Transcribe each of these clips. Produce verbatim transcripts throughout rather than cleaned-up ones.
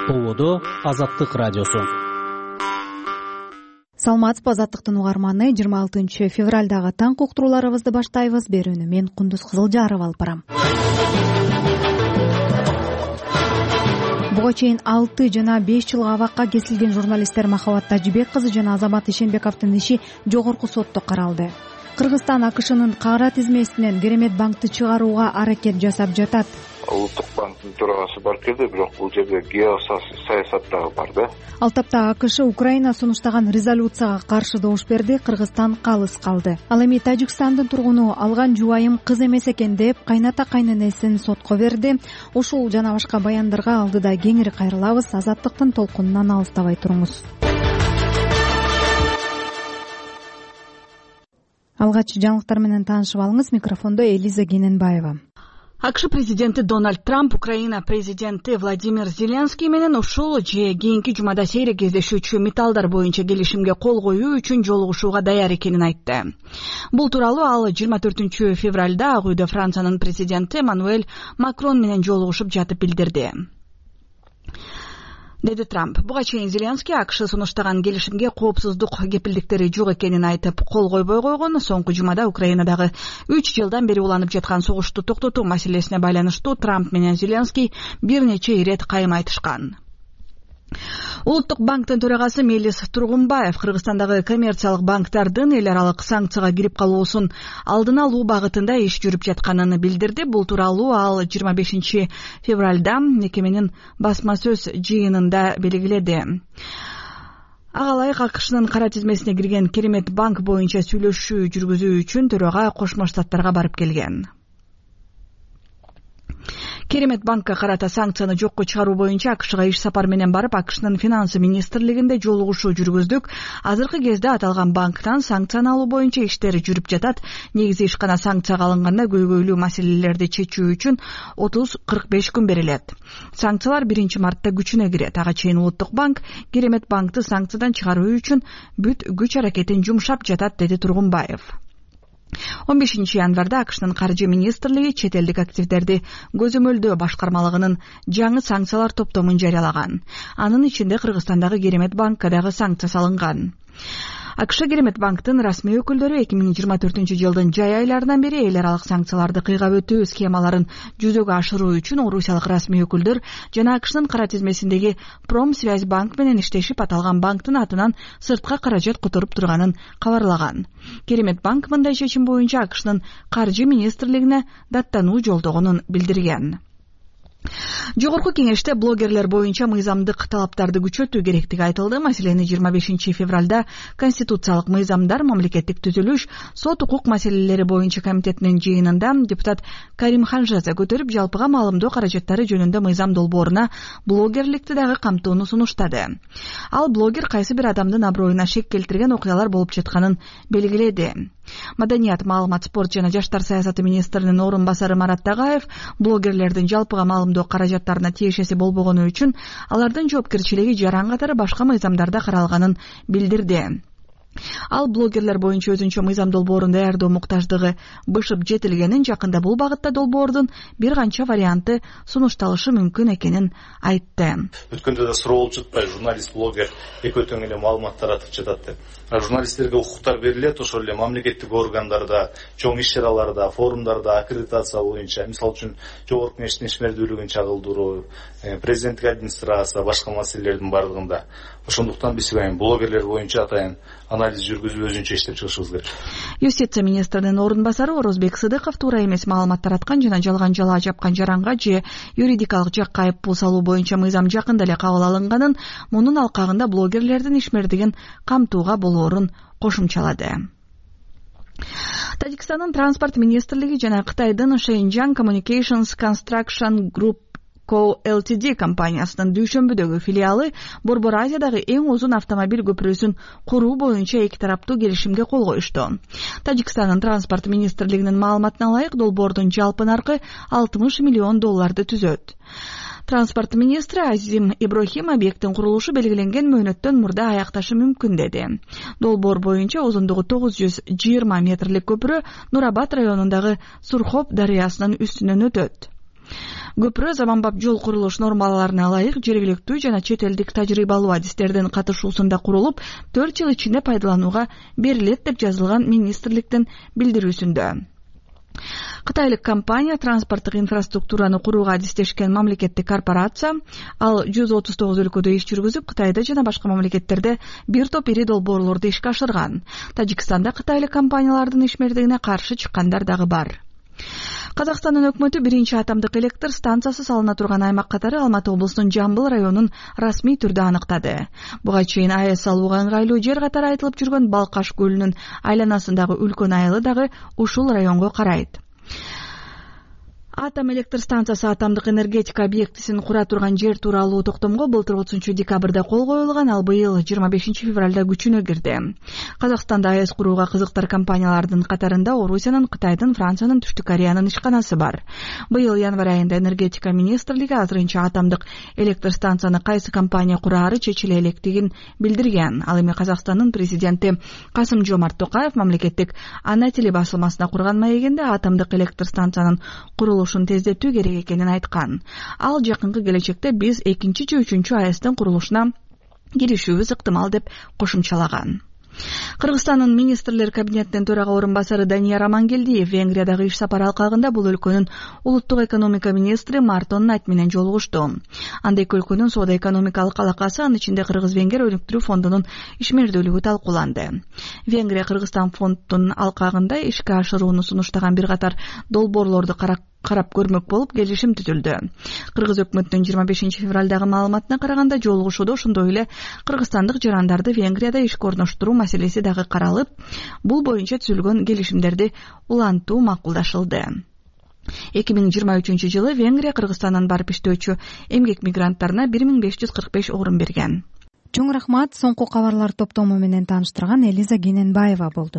Болодо Азаттык радиосу. Саламатсызбы, Азаттыктын угарманы. жыйырма алтынчы февралдагы таң уктурууларыбызды баштайбыз. Берүүнү мен Кундуз Кызылжарова алып барам. Буга чейин алты жана беш жылга абакка кесилген журналисттер Махабат Тажибек кызы жана Азамат Ишенбековдун иши жогорку сотто каралды. Кыргызстан АКШнын кара тизмесинен Керемет банкты чыгарууга аракет жасап жатат. Улуттук банктын төрагасы бар келди, бирок бул жерде геосаясат дагы бар да. Ал тапта АКШ Украина сунуштаган резолюцияга каршы добуш берди, Кыргызстан калыс калды. Ал эми Тажикстандын тургуну алган жубайым кыз эмес экен деп кайната кайненесин сотко берди. Ушул жана башка баяндарга алдыда кеңири кайрылабыз. Азаттыктын толкунунан алыстабай туруңуз. Алгач жаңылыктар менен таанышып алыңыз. Микрофондо Элиза Гененбаева. АКШ президенти Дональд Трамп Украина президенти Владимир Зеленский менен ушул же кийинки жумада сейрек кездешүүчү металлдар боюнча келишимге кол коюу үчүн жолугушууга даяр экенин айтты. Бул тууралуу ал жыйырма төртүнчү февралда Ак үйдө Франциянын президенти Эммануэль Макрон менен жолугушуп жатып билдирди, деди Трамп. Буга чейин Зеленский АКШ сунуштаган келишимге коопсуздук кепилдиктери жок экенин айтып, кол койбой койгон. Соңку жумада Украинадагы үч жылдан бери уланып жаткан согушту токтотуу маселесине байланыштуу Трамп менен Зеленский бир нече ирет кайым айтышкан. Улуттук банктын төрагасы Мелис Тургунбаев Кыргызстандагы коммерциялык банктардын эл аралык санкцияга кирип калуусун алдын алуу багытында иш жүрүп жатканын билдирди. Бул тууралуу ал жыйырма бешинчи февралда мекеменин басма сөз жыйынында белгиледи. Ага ылайык АКШнын кара тизмесине кирген Керемет банк боюнча сүйлөшүү жүргүзүү үчүн төрага Кошмо Штаттарга барып келген. Керемет банкка карата санкцияны жокко чыгаруу боюнча АКШга иш сапар менен барып, АКШнын финансы министрлигинде жолугушуу жүргүздүк. Азыркы кезде аталган банктан санкцияны алуу боюнча иштери жүрүп жатат. Негизи ишкана санкцияга алынганда көйгөйлүү маселелерди чечүү үчүн отуз кырк беш күн берилет. Санкциялар биринчи мартта күчүнө кирет. Ага чейин Улуттук банк Керемет банкты санкциядан чыгаруу үчүн бүт күч аракетин жумшап жатат, деди Тургунбаев. он бешинчи январда АКШнын каржы министрлиги чет элдик активдерди көзөмөлдөө башкармалыгынын жаңы санкциялар топтомун жарыялаган. Анын ичинде Кыргызстандагы Керемет банкка дагы санкция салынган. АКШ Керемет банктын расмий өкүлдөрү эки миң жыйырма төртүнчү жылдын жай айларынан бери эл аралык санкцияларды кыйгап өтүү схемаларын жүзөгө ашыруу үчүн орусиялык расмий өкүлдөр жана АКШнын кара тизмесиндеги Промсвязь банк менен иштешип, аталган банктын атынан сыртка каражат которуп турганын кабарлаган. Керемет банк мындай чечим боюнча АКШнын каржы министрлигине даттануу жолдогонун билдирген. Жогорку кеңеште блогерлер боюнча мыйзамдык талаптарды күчөтүү керектиги айтылды. Маселени жыйырма бешинчи февралда Конституциялык мыйзамдар, мамлекеттик түзүлүш, сот укук маселелери боюнча комитетинин жыйынында депутат Карим Ханжаза көтөрүп, жалпыга маалымдоо каражаттары жөнүндө мыйзам долбооруна блогерликти дагы камтууну сунуштады. Ал блогер кайсы бир адамдын аброюна шек келтирген окуялар болуп жатканын белгиледи. Маданият, маалымат, спорт жана жаштар саясаты министринин орун басары Марат Тагаев блогерлердин жалпыга маалымдоо каражаттарына тиешеси болбогону үчүн алардын жоопкерчилиги жаран катары башка мыйзамдарда каралганын билдирди. Ал блогерлер боюнча өзүнчө мыйзам долбоорун даярдоо муктаждыгы бышып жетилгенин, жакында бул багытта долбоордун бир канча варианты сунушталышы мүмкүн экенин айтты. Өткөндө да суроо болуп жатпайбы, журналист, блогер экөө тең эле маалымат таратып жатат деп. Журналисттерге укуктар берилет, ошол эле мамлекеттик органдарда, чоң иш чараларда, форумдарда аккредитация боюнча, мисалы үчүн жогорку кеңештин ишмердүүлүгүн чагылдыруу, президенттик администрация, башка маселелердин бардыгында. Ошондуктан биз блогерлер боюнча атайын анализ жүргүзүп өзүнчө иштеп чыгышыбыз керек. Юстиция министринин орун басары Орозбек Сыдыков туура эмес маалымат тараткан жана жалган жалаа жапкан жаранга же юридикалык жакка айыппул салуу боюнча мыйзам жакында эле кабыл алынганын, мунун алкагында блогерлердин ишмердигин камтууга болоорун кошумчалады. Тажикстандын транспорт министрлиги жана Кытайдын Shenzhen Communications Construction Group Co Ltd компаниясынын дүйшөмбүдөгү филиалы Борбор Азиядагы эң узун автомобиль көпүрөсүн куруу боюнча эки тараптуу келишимге кол коюшту. Тажикстандын транспорт министрлигинин маалыматына ылайык, долбоордун жалпы наркы алтымыш миллион долларды түзөт. Транспорт министри Азим Иброхим объекттин курулушу белгиленген мөөнөттөн мурда аякташы мүмкүн деди. Долбоор боюнча узундугу тогуз жүз жыйырма метрлик көпүрө Нурабад районундагы Сурхоп дарыясынын үстүнөн өтөт. Көпүрө заманбап жол курулуш нормаларына ылайык жергиликтүү жана чет элдик тажрыйбалуу адистердин катышуусунда курулуп, төрт жыл ичинде пайдаланууга берилет деп жазылган министрликтин билдирүүсүндө. Кытайлык компания транспорттук инфраструктураны курууга адистешкен мамлекеттик корпорация. Ал жүз отуз тогуз өлкөдө иш жүргүзүп, Кытайда жана башка мамлекеттерде бир топ ири долбоорлорду ишке ашырган. Тажикстанда кытайлык компаниялардын ишмердигине каршы чыккандар дагы бар. Казакстандын өкмөтү биринчи атомдук электр станциясы салына турган аймак катары Алматы облусунун Жамбыл районун расмий түрдө аныктады. Буга чейин АЭС салууга ыңгайлуу жер катары айтылып жүргөн Балкаш көлүнүн айланасындагы үлкөн айылы дагы ушул районго карайт. Атом электр станциясы атомдук энергетика объектисин кура турган жер тууралуу токтомго былтыр отузунчу декабрда кол коюлган, ал быйыл жыйырма бешинчи февралда күчүнө кирди. Казакстанда АЭС курууга кызыктар компаниялардын катарында Орусиянын, Кытайдын, Франциянын, Түштүк Кореянын ишканасы бар. Быйыл январь айында энергетика министрлиги азырынча атомдук электр станцияны кайсы компания кураары чечиле электигин билдирген. Ал эми Казакстандын президенти Касым-Жомарт Токаев мамлекеттик ана тили басылмасына курган маегинде атомдук электр станциянын курулушу тездетүү керек экенин айткан. Ал жакынкы келечекте биз экинчи же үчүнчү АЭСтин курулушуна киришүүбүз ыктымал деп кошумчалаган. Кыргызстандын министрлер кабинетинин төрага орун басары Данияр Амангелдиев Венгриядагы иш сапар алкагында бул өлкөнүн улуттук экономика министри Мартон Найт менен жолугушту. Анда эки өлкөнүн соода-экономикалык алакасы, анын ичинде Кыргыз-Венгер өнүктүрүү фондунун ишмердүүлүгү талкууланды. Венгрия Кыргызстан фондунун алкагында ишке ашырууну сунуштаган бир катар долбоорлорду карап карап көрмөк болуп келишим түзүлдү. Кыргыз өкмөтүнүн жыйырма бешинчи февралдагы маалыматына караганда жолугушууда ошондой эле кыргызстандык жарандарды Венгрияда ишке орноштуруу маселеси дагы каралып, бул боюнча түзүлгөн келишимдерди улантуу макулдашылды. эки миң жыйырма үчүнчү жылы Венгрия Кыргызстандан барып иштөөчү эмгек мигранттарына бир миң беш жүз кырк беш орун берген. Чоң рахмат, соңку кабарлар топтому менен тааныштырган Элиза Гененбаева болду.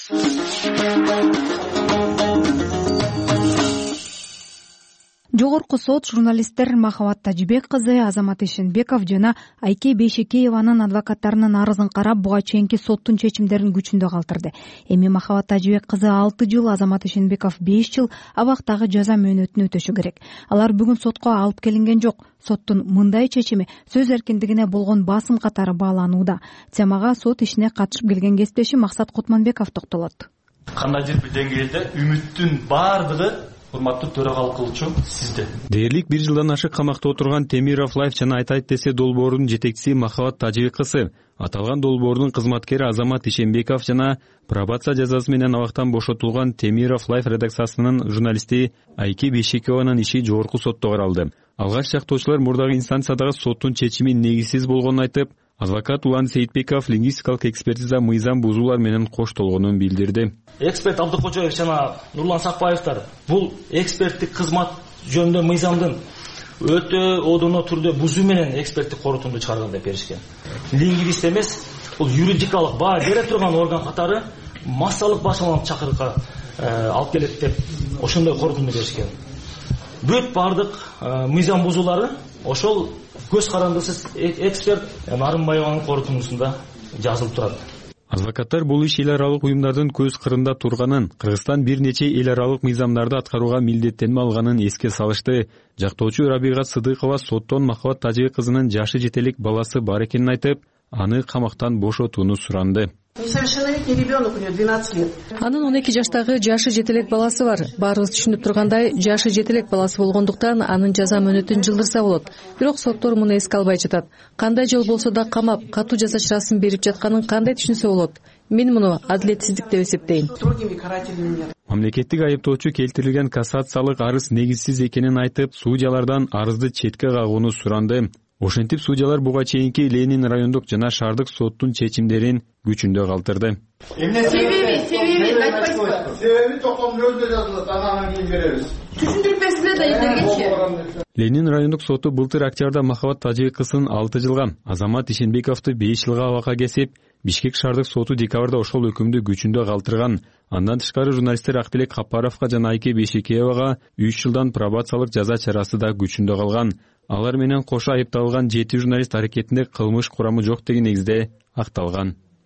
Жогорку сот журналисттер Махабат Тажибек кызы, Азамат Ишенбеков жана Айке Бейшекееванын адвокаттарынын арызын карап, буга чейинки соттун чечимдерин күчүндө калтырды. Эми Махабат Тажибек кызы алты жыл, Азамат Ишенбеков беш жыл абактагы жаза мөөнөтүн өтөшү керек. Алар бүгүн сотко алып келинген жок. Соттун мындай чечими сөз эркиндигине болгон басым катары бааланууда. Темага сот ишине катышып келген кесиптеши Максат Кутманбеков токтолот. Кандайдыр бир деңгээлде үмүттүн баардыгы урматтуу төрагалык кылуучу сизде. Дээрлик бир жылдан ашык камакта отурган Темиров Лайф жана Айтайт десе долбоорунун жетекчиси Махабат Тажибек кызы, аталган долбоордун кызматкери Азамат Ишенбеков жана пробация жазасы менен абактан бошотулган Темиров Лайф редакциясынын журналисти Айке Бейшекееванын иши жогорку сотто каралды. Алгач жактоочулар мурдагы инстанциядагы соттун чечими негизсиз болгонун айтып, адвокат Улан Сейитбеков лингвистикалык экспертиза мыйзам бузуулар менен коштолгонун билдирди. Эксперт Абдыкожоев жана Нурлан Сакбаевтар бул эксперттик кызмат жөнүндө мыйзамдын өтө одоно түрдө бузуу менен эксперттик корутунду чыгарган деп беришкен. Лингвист эмес, бул юридикалык баа бере турган орган катары массалык башаланып чакырыкка алып келет деп ошондой корутунду беришкен. Бүт бардык мыйзам бузуулары ошол көз карандысыз эксперт Нарымбаеванын корутундусунда жазылып турат. Адвокаттар бул иш эл аралык уюмдардын көз кырында турганын, Кыргызстан бир нече эл аралык мыйзамдарды аткарууга милдеттенме алганын эске салышты. Жактоочу Рабига Сыдыкова соттон Махабат Тажибек кызынын жашы жетелик баласы бар экенин айтып, аны камактан бошотууну суранды. Несовершеннолетний ребенок, у него двенадцать лет. Анын он эки жаштагы жашы жетелек баласы бар. Баарыбыз түшүнүп тургандай, жашы жетелек баласы болгондуктан анын жаза мөөнөтүн жылдырса болот. Бирок соттор муну эске албай жатат. Кандай жол болсо да камап, катуу жаза чарасын берип жатканын кандай түшүнсө болот? Мен муну адилетсиздик деп эсептейм. Мамлекеттик айыптоочу келтирилген кассациялык арыз негизсиз экенин айтып, судьялардан арызды четке кагууну суранды. Ошентип судьялар буга чейинки Ленин райондук жана шаардык соттун чечимдерин күчүндө калтырды. Себеби, себеби айтпайсызбы? Себеби токтомдун өзүндө жазылат, анан кийин беребиз. Түшүндүрүп берсиңер да эндергечи. Ленин райондук соту былтыр октябрда Махабат Тажибек кызын алты жылга, Азамат Ишенбековду беш жылга абакка кесип, Бишкек шаардык соту декабрда ошол өкүмдү күчүндө калтырган. Андан тышкары журналисттер Актилек Капаровго жана Айке Бейшекеевага үч жылдан пробациялык жаза чарасы да күчүндө калган. Алар менен кошо айыпталган жети журналист аракетинде кылмыш курамы жок деген негизде акталган.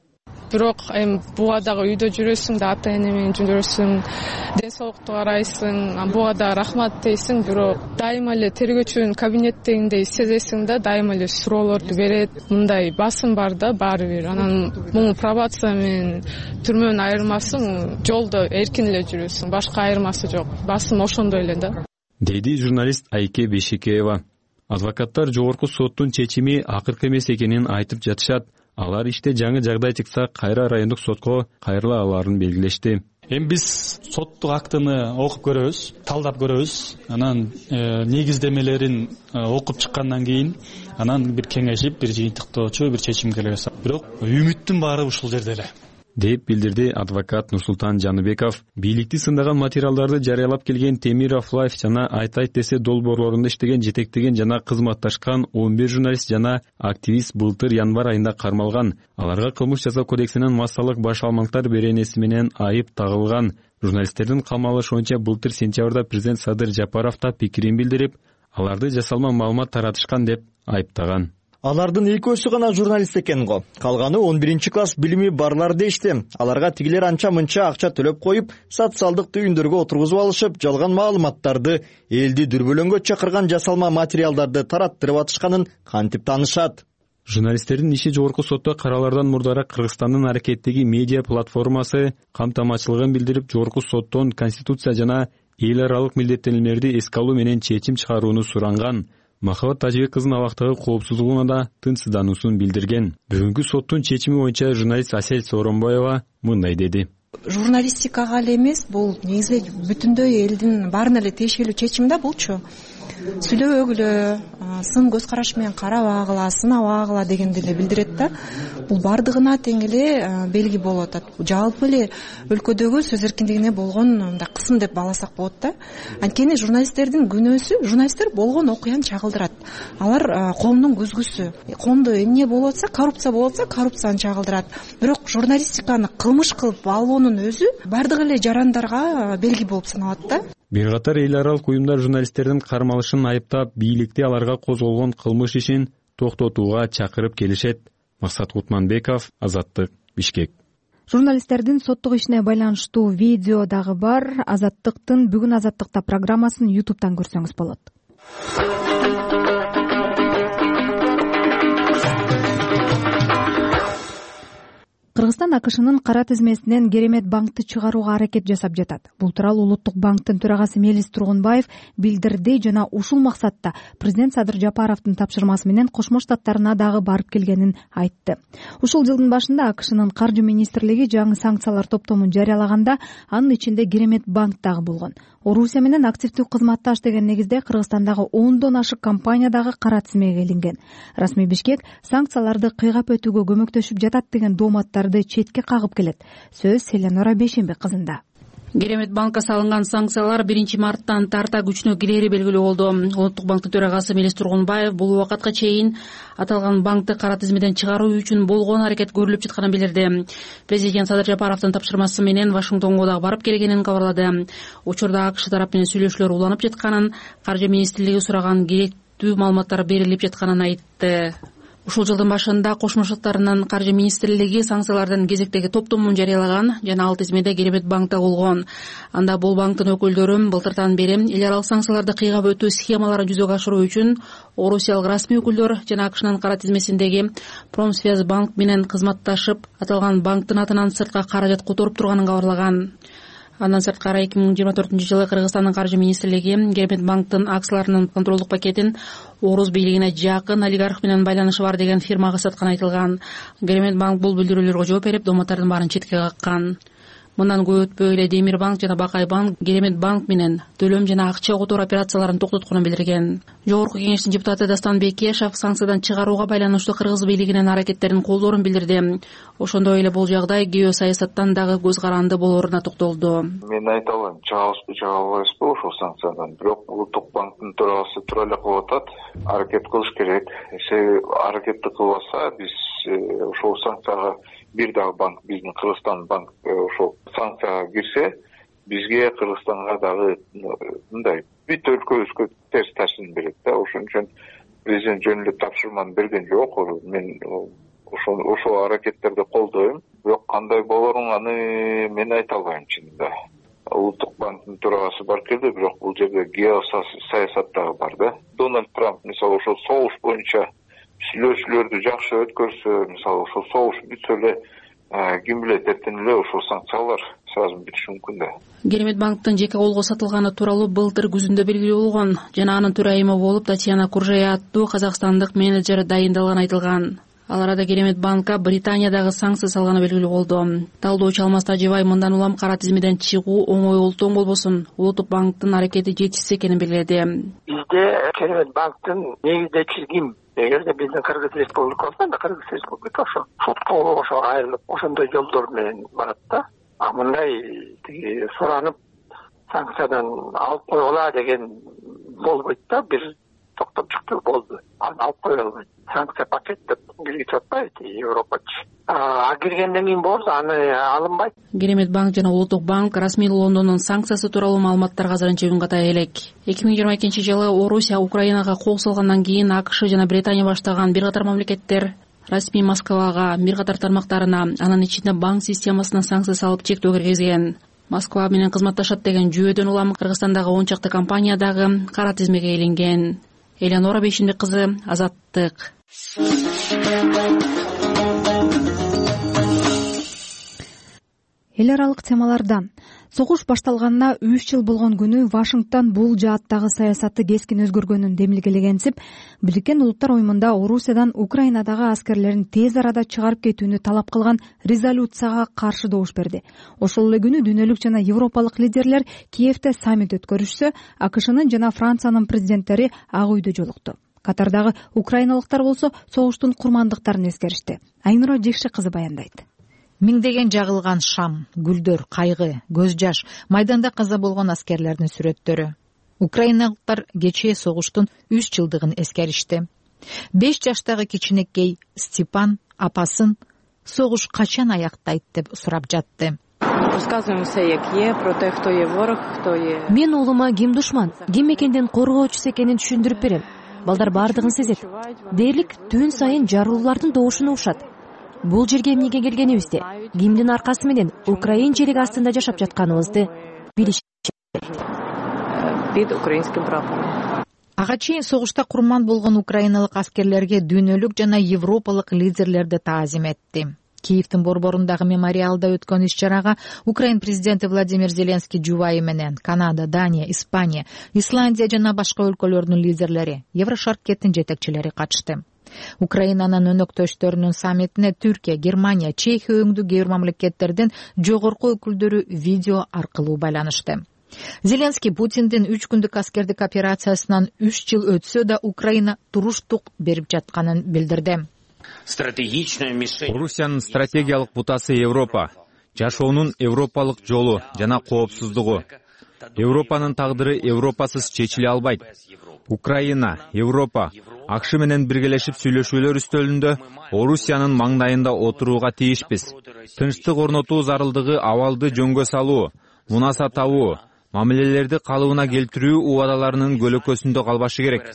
бирок эми буга дагы үйдө жүрөсүң да, ата эне менен жүрөсүң, ден соолукту карайсың, буга да рахмат дейсиң, бирок дайыма эле тергөөчүнүн кабинеттегиндей сезесиң да, дайыма эле суроолорду берет. Мындай басым бар да баары бир. Анан муну пробация менен түрмөнүн айырмасы жолдо эркин эле жүрөсүң, башка айырмасы жок. Басым ошондой эле да, деди журналист Айке Бешикеева. Адвокаттар жогорку соттун чечими акыркы эмес экенин айтып жатышат. Алар иште жаңы жагдай чыкса, Кайра райондук сотко кайрыла аларын белгилешти. Эми биз соттук актыны окуп көрөбүз, талдап көрөбүз. Анан негиздемелерин окуп чыккандан кийин анан бир кеңешип, бир жыйынтыктоочу бир чечимге келебиз. Бирок үмүттүн баары ушул жерде эле, деп билдирди адвокат Нурсултан Жаныбеков. Бийликти сындаган материалдарды жарыялап келген Темиров Лайф жана Айтайт десе долбоорлорунда иштеген, жетектеген жана кызматташкан он бир журналист жана активист былтыр январь айында кармалган. Аларга кылмыш жаза кодексинин массалык баш алмактар беренеси менен айып тагылган. Журналисттердин камалышуунча былтыр сентябрда президент Садыр Жапаров да пикирин билдирип, аларды жасалма маалымат таратышкан деп айыптаган. Алардын экөөсү гана журналист экен го. Калганы он биринчи класс билими барлар дешти. Аларга тигилер анча-мынча акча төлөп коюп, социалдык түйүндөргө отургузуп алышып, жалган маалыматтарды, элди дүрбөлөңгө чакырган жасалма материалдарды тараттырып атышканын кантип таанышат. Журналисттердин иши жогорку сотто каралардан мурдараак Кыргызстандын аракеттеги медиа платформасы камтамачылыгын билдирип, жогорку соттон конституция жана эл аралык милдеттенүүлөрдү эске алуу менен чечим чыгарууну суранган. Махабат Тажибек кызынын абактагы коопсуздугуна да тынчсыздануусун билдирген. Бүгүнкү соттун чечими боюнча журналист Асель Сооронбаева мындай деди. Журналистикага эле эмес, бул негизи бүтүндөй элдин баарына эле тиешелүү чечим да булчу. Сүйлөбөгүлө, сын көз караш менен карабагыла, сынабагыла дегенди эле билдирет да. Бул бардыгына тең эле белги болуп атат. Жалпы эле өлкөдөгү сөз эркиндигине болгон мындай кысым деп бааласак болот да. Анткени журналисттердин күнөөсү, журналисттер болгон окуяны чагылдырат. Алар коомдун көзгүсү. Коомдо эмне болуп атса, коррупция болуп атса, коррупцияны чагылдырат. Бирок журналистиканы кылмыш кылып алуунун өзү бардык эле жарандарга белги болуп саналат да. Бир катар эл аралык уюмдар журналисттердин кармалышын айыптап, бийликти аларга козголгон кылмыш ишин токтотууга чакырып келишет. Максат Кутманбеков, Азаттык, Бишкек. Журналисттердин соттук ишине байланыштуу видео дагы бар. Азаттыктын бүгүн Азаттыкта программасын ютубтан көрсөңүз болот. Кыргызстан АКШнын кара тизмесинен Керемет банкты чыгарууга аракет жасап жатат. Бул тууралуу Улуттук банктын төрагасы Мелис Тургунбаев билдирди жана ушул максатта президент Садыр Жапаровдун тапшырмасы менен Кошмо Штаттарына дагы барып келгенин айтты. Ушул жылдын башында АКШнын каржы министрлиги жаңы санкциялар топтомун жарыялаганда анын ичинде Керемет банк дагы болгон. Орусия менен активдүү кызматташ деген негизде Кыргызстандагы ондон ашык компания дагы кара тизмеге илинген. Расмий Бишкек санкцияларды кыйгап өтүүгө көмөктөшүп жатат деген дооматтарды четке кагып келет. Сөз Селенора Бейшембек кызында. Керемет банкка салынган санкциялар биринчи марттан тарта күчүнө кирери белгилүү болду. Улуттук банктын төрагасы Мелис Тургунбаев бул убакытка чейин аталган банкты кара тизмеден чыгаруу үчүн болгон аракет көрүлүп жатканын билдирди. Президент Садыр Жапаровдун тапшырмасы менен Вашингтонго дагы барып келгенин кабарлады. Учурда АКШ тарап менен сүйлөшүүлөр уланып жатканын, каржы министрлиги сураган керектүү маалыматтар берилип жатканын айтты. Ушул жылдын башында Кошмо Штаттарынын каржы министрлиги санкциялардын кезектеги топтомун жарыялаган жана ал тизмеде Керемет банкта болгон. Анда бул банктын өкүлдөрү былтыртан бери эл аралык санкцияларды кыйгап өтүү схемаларын жүзөгө ашыруу үчүн орусиялык расмий өкүлдөр жана АКШнын кара тизмесиндеги Промсвязьбанк менен кызматташып, аталган банктын атынан сыртка каражат которуп турганын кабарлаган. Андан сырткары эки миң жыйырма төртүнчү жылы Кыргызстандын каржы министрлиги Керемет банктын акцияларынын контролдук пакетин Орус бийлигине жакын олигарх менен байланышы бар деген фирмага сатканы айтылган. Керемет банк бул билдирүүлөргө жооп берип, дооматтардын баарын четке каккан. Мындан көп өтпөй эле Демир банк жана Бакай банк Керемет банк менен төлөм жана акча которуу операцияларын токтотконун билдирген. Жогорку кеңештин депутаты Дастан Бекешев санкциядан чыгарууга байланыштуу кыргыз бийлигинин аракеттерин колдоорун билдирди. Ошондой эле бул жагдай геосаясаттан дагы көз каранды болооруна токтолду. Мен айта алам, чыгабызбы, чыга албайбызбы ошол санкциядан. Бирок Улуттук банктын төрагасы туура эле кылып атат. Аракет кылыш керек. Себеби аракетти кылбаса биз ошол санкцияга бир дагы банк, биздин Кыргызстан банк ошол санкцияга кирсе, бизге Кыргызстанга дагы мындай бүт өлкөбүзгө терс таасирин берет да. Ошон үчүн президент жөн эле тапшырманы берген жок. Мен ошо ошол аракеттерди колдойм. Бирок кандай болорун аны мен айта албайм чынында. Улуттук банктын төрагасы бар келди, бирок бул жерде геосаясат дагы бар да. Дональд Трамп мисалы ошол согуш боюнча сүйлөшүүлөрдү жакшы өткөрсө, мисалы ошол согуш бүтсө эле ким билет эртең эле ошол санкциялар сразу бүтүшү мүмкүн да. Керемет банктын жеке колго сатылганы тууралуу былтыр күзүндө белгилүү болгон жана анын төрайымы болуп Татьяна Куржая аттуу казакстандык менеджер дайындалганы айтылган. Ал арада Керемет банкка Британиядагы санкция салганы белгилүү болду. Талдоочу Алмаз Тажибай мындан улам кара тизмеден чыгуу оңой олтоң болбосун, Улуттук банктын аракети жетишсиз экенин белгиледи. Бизде Керемет банктын негизде чизгим эгерде биздин Кыргыз Республикасында Кыргыз Республика ошо сотко ошо айрылып ошондой жолдор менен барат да. А мындай тиги суранып санкциядан алып койгула деген болбойт да. Бир токтоп чыктı болду. Аны алып кое албайт. Санкция пакет деп киргизип атпайт Европачы. А киргенден кийин болсо аны алынбайт. Керемет банк жана Улуттук банк расмий Лондондун санкциясы тууралуу маалыматтарга азырынча күн ката элек. эки миң жыйырма экинчи жылы Орусия Украинага кол салгандан кийин АКШ жана Британия баштаган бир катар мамлекеттер расмий Москвага бир катар тармактарына, анын ичинде банк системасына санкция салып чектөө киргизген. Москва менен кызматташат деген жүйөдөн улам Кыргызстандагы он чакты компания дагы кара тизмеге илинген. Элеонора Бейшимбек кызы, Азаттык. Эл аралык темаларда согуш башталганына үч жыл болгон күнү Вашингтон бул жааттагы саясаты кескин өзгөргөнүн демилгелегенсип, Бириккен Улуттар уюмунда Орусиядан Украинадагы аскерлерин тез арада чыгарып кетүүнү талап кылган резолюцияга каршы добуш берди. Ошол эле күнү дүйнөлүк жана европалык лидерлер Киевде саммит өткөрүшсө, АКШнын жана Франциянын президенттери Ак үйдө жолукту. Катардагы украиналыктар болсо согуштун курмандыктарын эскеришти. Айнура Жекши кызы баяндайт. Миңдеген жагылган шам, гүлдөр, кайгы, көз жаш, майданда каза болгон аскерлердин сүрөттөрү. Украиналыктар кечээ согуштун үч жылдыгын эскеришти. беш жаштагы кичинекей Степан апасын согуш качан аяктайт деп сурап жатты. Мен уулума ким душман, ким экенден коргоочусу экенин түшүндүрүп берем. Балдар бардыгын сезет. Дээрлик түн сайын жарылуулардын добушуна ушат. Бул жерге эмнеге келгенибизди, кимдин аркасы менен Украин желеги астында жашап жатканыбызды билишет. Ага чейин согушта курман болгон украиналык аскерлерге дүйнөлүк жана европалык лидерлерди таазим этти. Киевдин борборундагы мемориалда өткөн иш-чарага Украин президенти Владимир Зеленский жубайы менен Канада, Дания, Испания, Исландия жана башка өлкөлөрдүн лидерлери, Еврошаркеттин жетекчилери катышты. Украинанын өнөктөштөрүнүн саммитине Түркия, Германия, Чехия өңдүү кээ бир мамлекеттердин жогорку өкүлдөрү видео аркылуу байланышты. Зеленский Путиндин үч күндүк аскердик операциясынан үч жыл өтсө да Украина туруштук берип жатканын билдирди. Орусиянын стратегиялык бутасы Европа, жашоонун европалык жолу жана коопсуздугу. Европанын тагдыры европасыз чечиле албайт. Украина, Европа, АКШ менен биргелешип сүйлөшүүлөр үстөлүндө Орусиянын маңдайында отурууга тийишпиз. Тынчтык орнотуу зарылдыгы абалды жөнгө салуу, мунаса табуу, мамилелерди калыбына келтирүү убадаларынын көлөкөсүндө калбашы керек.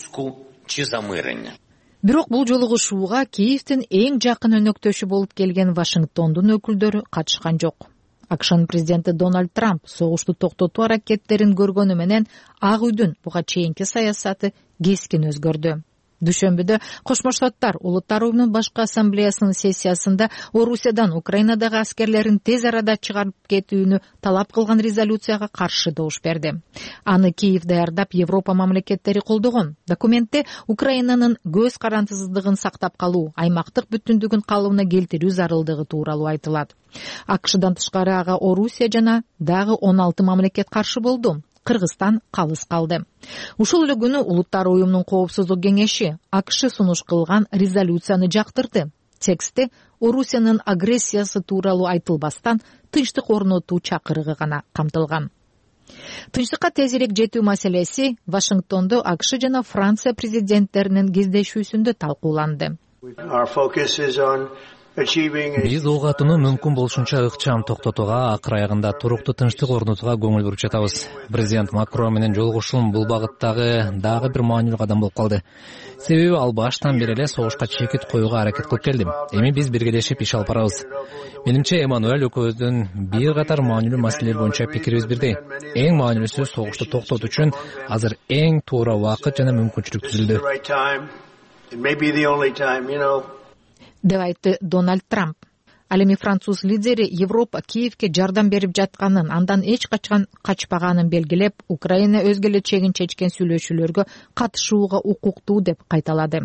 Бирок бул жолугушууга Киевдин эң жакын өнөктөшү болуп келген Вашингтондун өкүлдөрү катышкан жок. АКШнын президенти Дональд Трамп согушту токтотуу аракеттерин көргөнү менен Ак үйдүн буга чейинки саясаты кескин өзгөрдү. Дүйшөмбүдө Кошмо Штаттар Улуттар уюмунун башкы ассамблеясынын сессиясында Орусиядан Украинадагы аскерлерин тез арада чыгарып кетүүнү талап кылган резолюцияга каршы добуш берди. Аны Киев даярдап Европа мамлекеттери колдогон. Документте Украинанын көз карандысыздыгын сактап калуу, аймактык бүтүндүгүн калыбына келтирүү зарылдыгы тууралуу айтылат. АКШдан тышкары ага Орусия жана дагы он алты мамлекет каршы болду. Кыргызстан калыс калды. Ушул эле күнү Улуттар уюмунун коопсуздук кеңеши АКШ сунуш кылган резолюцияны жактырды. Текстте Орусиянын агрессиясы тууралуу айтылбастан тынчтык орнотуу чакырыгы гана камтылган. Тынчтыкка тезирээк жетүү маселеси Вашингтондо АКШ жана Франция президенттеринин кездешүүсүндө талкууланды. Биз ок атууну мүмкүн болушунча ыкчам токтотууга, акыр аягында туруктуу тынчтык орнотууга көңүл буруп жатабыз. Президент Макрон менен жолугушуум бул багыттагы дагы бир маанилүү кадам болуп калды. Себеби ал баштан бери эле согушка чекит коюуга аракет кылып келди. Эми биз биргелешип иш алып барабыз. Менимче, Эммануэль экөөбүздүн бир катар маанилүү маселелер боюнча пикирибиз бирдей. Эң маанилүүсү согушту токтотуу үчүн азыр эң туура убакыт жана мүмкүнчүлүк түзүлдү, деп айтты Дональд Трамп. Ал эми француз лидери Европа Киевке жардам берип жатканын, андан эч качан качпаганын белгилеп, Украина өзгө эле чегин чечкен сүйлөшүүлөргө катышууга укуктуу деп кайталады.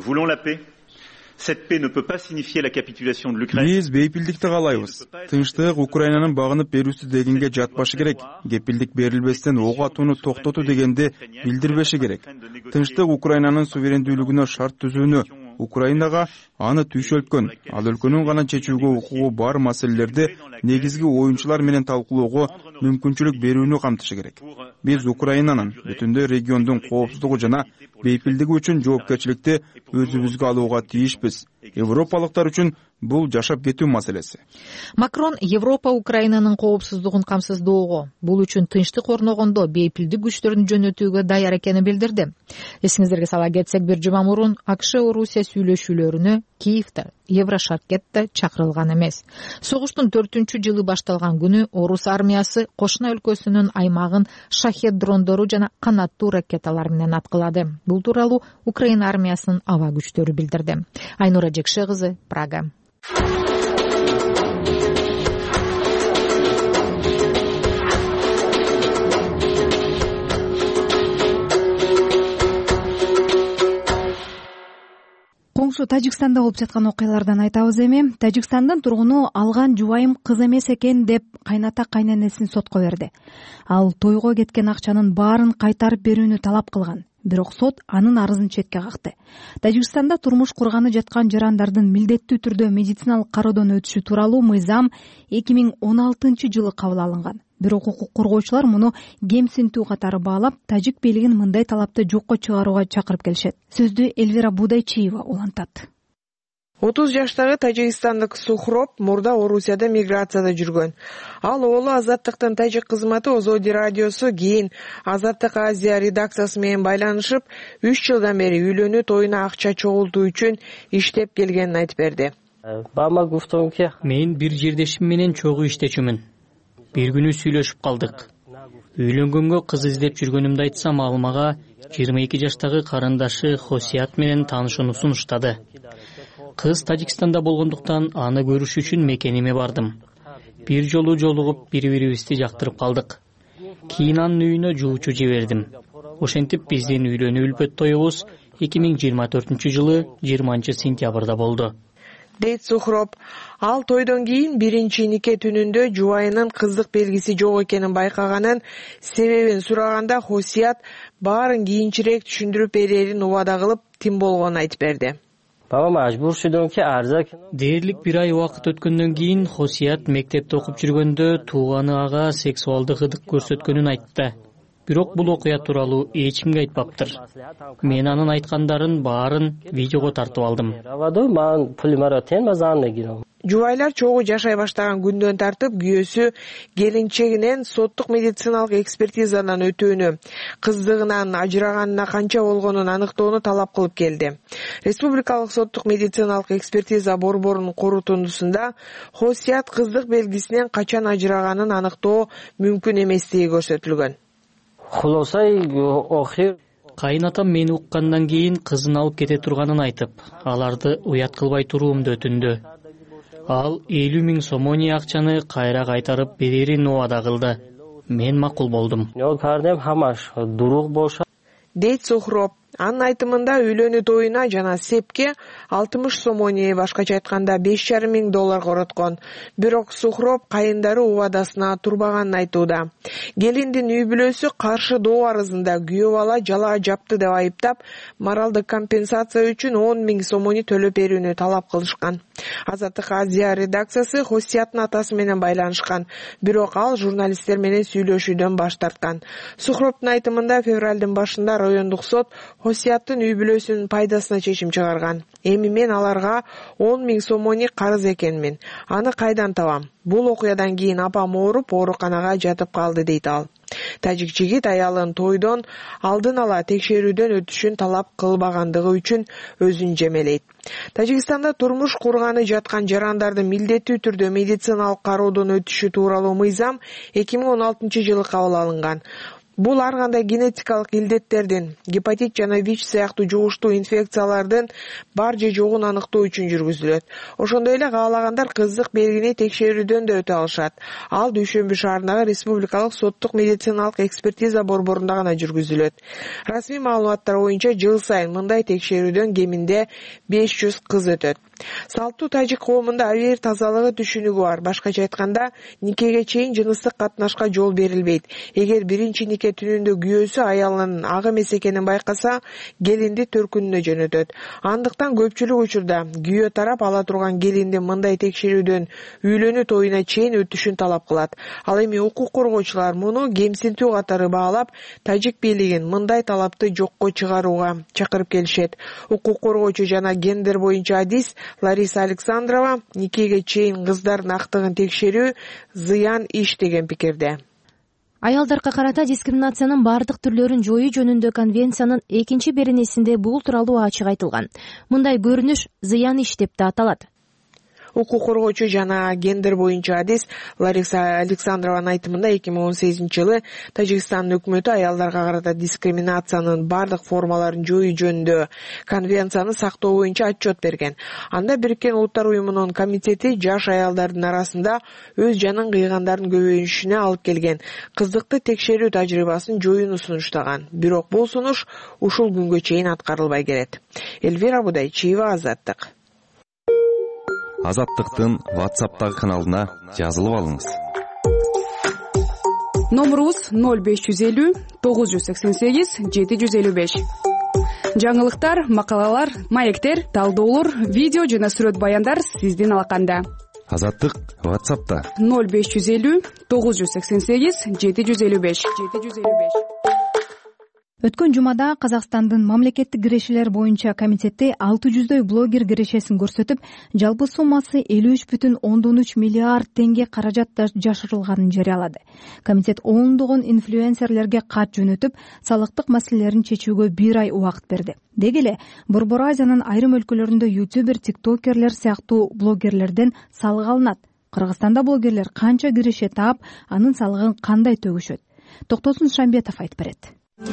Биз бейпилдикти каалайбыз. Тынчтык Украинанын багынып берүүсү дегенге жатпашы керек. Кепилдик берилбестен ок атууну токтотуу дегенди билдирбеши керек. Тынчтык Украинанын суверендүүлүгүнө шарт түзүүнү, Украинага аны түйшөлткөн, ал өлкөнүн гана чечүүгө укугу бар маселелерди негизги оюнчулар менен талкуулоого мүмкүнчүлүк берүүнү камтышы керек. Биз Украинанын бүтүндөй региондун коопсуздугу жана бейпилдиги үчүн жоопкерчиликти өзүбүзгө алууга тийишпиз. Европалыктар үчүн бул жашап кетүү маселеси. Макрон Европа Украинанын коопсуздугун камсыздоого, бул үчүн тынчтык орногондо бейпилдик күчтөрүн жөнөтүүгө даяр экенин билдирди. Эсиңиздерге сала кетсек, бир жума мурун АКШ-Орусия сүйлөшүүлөрүнө Киевте, Еврошаркетте чакырылган эмес. Согуштун төртүнчү жылы башталган күнү Орус армиясы кошуна өлкөсүнүн аймагын шахет дрондору жана канаттуу ракеталар менен аткылады. Бул тууралуу Украина армиясынын аба күчтөрү билдирди. Айнура Жекше кызы, Прага. Коңшу Тажикстанда болуп жаткан окуялардан айтабыз эми. Тажикстандын тургуну алган жубайым кыз эмес экен деп кайната кайненесин сотко берди. Ал тойго кеткен акчанын баарын кайтарып берүүнү талап кылган. Бирок сот анын арызын четке какты. Тажикстанда турмуш курганы жаткан жарандардын милдеттүү түрдө медициналык кароодон өтүшү тууралуу мыйзам эки миң он алтынчы жылы кабыл алынган. Бирок укук коргоочулар муну кемсинтүү катары баалап, тажик бийлигин мындай талапты жокко чыгарууга чакырып келишет. Сөздү Эльвира Будайчиева улантат. отуз жаштагы тажикстандык Сухроб мурда Орусияда миграцияда жүргөн. Ал оолу Азаттыктын тажик кызматы Озоди радиосу кийин Азаттык Азия редакциясы менен байланышып, үч жылдан бери үйлөнүү тоюна акча чогултуу үчүн иштеп келгенин айтып берди. Мен бир жердешим менен чогуу иштечүмүн. Бир күнү сүйлөшүп калдык. Үйлөнгөнгө кыз издеп жүргөнүмдү айтсам, ал мага жыйырма эки жаштагы карындашы Хосият менен таанышууну сунуштады. Кыз Тажикстанда болгондуктан аны көрүш үчүн мекениме бардым. Бир жолу жолугуп, бири-бирибизди жактырып калдык. Кийин анын үйүнө жуучу жибердим. Ошентип биздин үйлөнүү үлпөт тоюбуз эки миң жыйырма төртүнчү жылы жыйырманчы сентябрда болду. Дейт Сухроб, ал тойдон кийин биринчи нике түнүндө жубайынын кыздык белгиси жок экенин байкаганын, себебин сураганда Хосият баарын кийинчерээк түшүндүрүп берерин убада кылып, тим болгонун айтып берди. Дээрлик бир ай убакыт өткөндөн кийин Хосият мектепте окуп жүргөндө тууганы ага сексуалдык ыдык көрсөткөнүн айтты. Бирок бул окуя тууралуу эч кимге айтпаптыр. Мен анын айткандарын баарын видеого тартып алдым. Жубайлар чогуу жашай баштаган күндөн тартып күйөөсү келинчегинен соттук медициналык экспертизадан өтүүнү, кыздыгынан ажыраганына канча болгонун аныктоону талап кылып келди. Республикалык соттук медициналык экспертиза борборунун корутундусунда Хосият кыздык белгисинен качан ажыраганын аныктоо мүмкүн эместиги көрсөтүлгөн. Кайнатам мени уккандан кийин кызын алып кете турганын айтып, аларды уят кылбай туруумду өтүндү. Ал элүү миң сомони акчаны кайра кайтарып берерин убада кылды. Мен макул болдум. Дейт Сухроб, анын айтымында үйлөнүү тоюна жана сепке алтымыш сомони, башкача айтканда беш жарым миң доллар короткон. Бирок Сухроб кайындары убадасына турбаганын айтууда. Келиндин үй бүлөсү каршы доо арызында күйөө бала жалаа жапты деп айыптап, моралдык компенсация үчүн он миң сомони төлөп берүүнү талап кылышкан. Азаттык Азия редакциясы Хосияттын атасы менен байланышкан, бирок ал журналисттер менен сүйлөшүүдөн баш тарткан. Сухроптун айтымында февралдын башында райондук сот Хосияттын үй бүлөсүнүн пайдасына чечим чыгарган. Эми мен аларга он миң сомони карыз экенмин. Аны кайдан табам? Бул окуядан кийин апам ооруп, ооруканага жатып калды дейт ал. Тажик жигит аялын тойдон алдын ала текшерүүдөн өтүшүн талап кылбагандыгы үчүн өзүн жемелейт. Тажикстанда турмуш курганы жаткан жарандардын милдеттүү түрдө медициналык кароодон өтүшү тууралуу мыйзам эки миң он алтынчы жылы кабыл алынган. Бул ар кандай генетикалык илдеттердин, гепатит жана ВИЧ сыяктуу жугуштуу инфекциялардын бар же жогун аныктоо үчүн жүргүзүлөт. Ошондой эле каалагандар кыздык белгини текшерүүдөн да өтө алышат. Ал Дүйшөмбү шаарындагы Республикалык соттук медициналык экспертиза борборунда гана жүргүзүлөт. Расмий маалыматтар боюнча жыл сайын мындай текшерүүдөн кеминде беш жүз кыз өтөт. Салттуу тажик коомунда абийир тазалыгы түшүнүгү бар. Башкача айтканда, никеге чейин жыныстык катнашка жол берилбейт. Эгер биринчи нике түнүндө күйөөсү аялынын ак эмес экенин байкаса, келинди төркүнүнө жөнөтөт. Андыктан көпчүлүк учурда күйөө тарап ала турган келиндин мындай текшерүүдөн үйлөнүү тоюна чейин өтүшүн талап кылат. Ал эми укук коргоочулар муну кемсинтүү катары баалап, тажик бийлигин мындай талапты жокко чыгарууга чакырып келишет. Укук коргоочу жана гендер боюнча адис Лариса Александрова никеге чейин кыздардын актыгын текшерүү зыян иш деген пикирде. Аялдарга карата дискриминациянын бардык түрлөрүн жоюу жөнүндө конвенциянын экинчи беренесинде бул тууралуу ачык айтылган. Мындай көрүнүш зыян иш деп да аталат. Укук коргоочу жана гендер боюнча адис Лариса Александрованын айтымында эки миң он сегизинчи жылы Тажикстандын өкмөтү аялдарга карата дискриминациянын бардык формаларын жоюу жөнүндө конвенцияны сактоо боюнча отчет берген. Анда Бириккен Улуттар уюмунун комитети жаш аялдардын арасында өз жанын кыйгандардын көбөйүшүнө алып келген кыздыкты текшерүү тажрыйбасын жоюуну сунуштаган. Бирок бул сунуш ушул күнгө чейин аткарылбай келет. Эльвира Будайчиева, Азаттык. Азаттыктын WhatsApp'тагы каналына жазылып алыңыз. Номерубуз ноль беш жүз элүү тогуз жүз сексен сегиз жети жүз элүү беш. Жаңылыктар, макалалар, маектер, талдоолор, видео жана сүрөт баяндар сиздин алаканда. Азаттык WhatsApp'та ноль беш жүз элүү тогуз жүз сексен сегиз жети жүз элүү беш. Өткөн жумада Казакстандын мамлекеттик кирешелер боюнча комитети алты жүздөй блогер кирешесин көрсөтүп, жалпы суммасы элүү үч бүтүн ондон үч миллиард теңге каражат жашырылганын жарыялады. Комитет ондогон инфлюенсерлерге кат жөнөтүп, салыктык маселелерин чечүүгө бир ай убакыт берди. Деги эле Борбор Азиянын айрым өлкөлөрүндө ютубер, тиктокерлер сыяктуу блогерлерден салык алынат. Кыргызстанда блогерлер канча киреше таап, анын салыгын кандай төгүшөт? Токтосун Шамбетов айтып берет.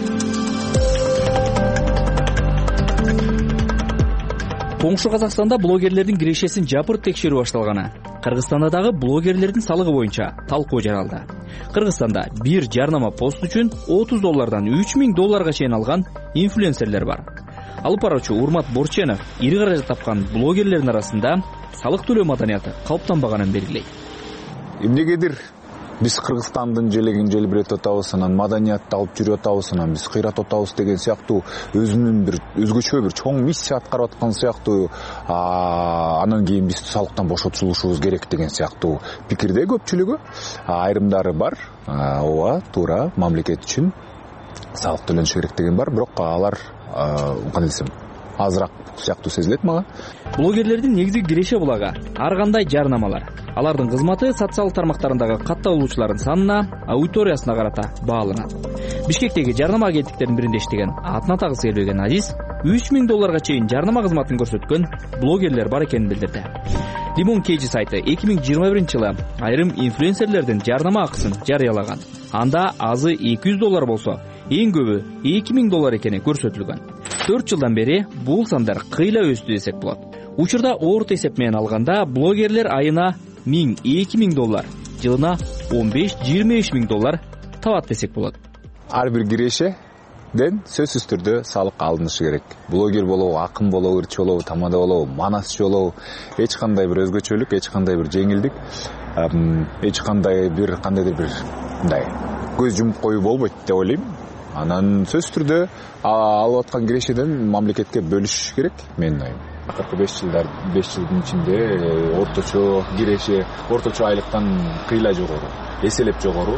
Коңшу Казакстанда блогерлердин кирешесин жапырт текшерүү башталганы. Кыргызстанда дагы блогерлердин салыгы боюнча талкуу жаралды. Кыргызстанда бир жарнама пост үчүн отуз доллардан үч миң долларга чейин алган инфлюенсерлер бар. Алып баруучу Урмат Борченов ири каражат тапкан блогерлердин арасында салык төлөө маданияты калыптанбаганын белгилейт. Эмнегедир биз Кыргызстандын желегин желбиретип атабыз, анан маданиятты алып жүрүп атабыз, анан биз кыйратып атабыз деген сыяктуу өзүнүн бир өзгөчө бир чоң миссия аткарып аткан сыяктуу, анан кийин биз салыктан бошотулушубуз керек деген сыяктуу пикирде көпчүлүгү. Айрымдары бар, ооба, туура, мамлекет үчүн салык төлөнүш керек деген бар, бирок алар кандай десем, азыраак сыяктуу сезилет мага. Блогерлердин негизги киреше булагы ар кандай жарнамалар. Алардын кызматы социалдык тармактарындагы катталуучулардын санына, аудиториясына карата бааланат. Бишкектеги жарнама агенттиктеринин биринде иштеген, атын атагысы келбеген Азиз үч миң долларга чейин жарнама кызматын көрсөткөн блогерлер бар экенин билдирди. Limon Кейжи сайты эки миң жыйырма биринчи жылы айрым инфлюенсерлердин жарнама акысын жарыялаган. Анда азы эки жүз доллар болсо, эң көбү эки миң доллар экени көрсөтүлгөн. төрт жылдан бери бул сандар кыйла өстү десек болот. Учурда орто эсеп менен алганда блогерлер айына миң эки миң доллар, жылына он беш жыйырма беш миң доллар табат десек болот. Ар бир кирешеден сөзсүз түрдө салык алынышы керек. Блогер болобу, акын болобу, ырчы болобу, тамада болобу, манасчы болобу, эч кандай бир өзгөчөлүк, эч кандай бир жеңилдик, эч кандай бир кандайдыр бир мындай көз жумуп коюу болбойт деп ойлойм. Анан сөзсүз түрдө алып аткан кирешеден мамлекетке бөлүш керек, менин оюм. акыркы беш жылдар беш жылдын ичинде орточо киреше орточо айлыктан кыйла жогору, эселеп жогору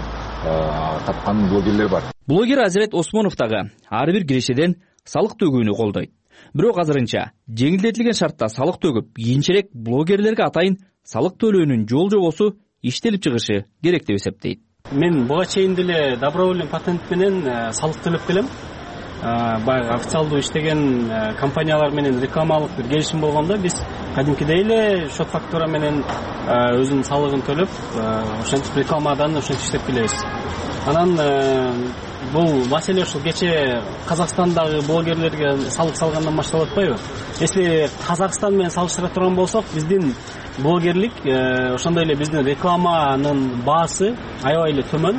тапкан блогерлер бар. Блогер Азирет Осмонов дагы ар бир кирешеден салык төгүүнү колдойт. Бирок азырынча жеңилдетилген шартта салык төгүп, кийинчерээк блогерлерге атайын салык төлөөнүн жол жобосу иштелип чыгышы керек деп эсептейт. Мен буга чейин деле добровольный патент менен салык төлөп келем. Баягы официалдуу иштеген компаниялар менен рекламалык бир келишим болгондо биз кадимкидей эле счет фактура менен өзүнүн салыгын төлөп, ошентип рекламадан ошентип иштеп келебиз. Анан бул маселе ушул кече Казакстандагы блогерлерге салык салгандан башталып атпайбы? Если Казакстан менен салыштыра турган болсок, биздин блогерлик ошондой эле биздин рекламанын баасы аябай эле төмөн.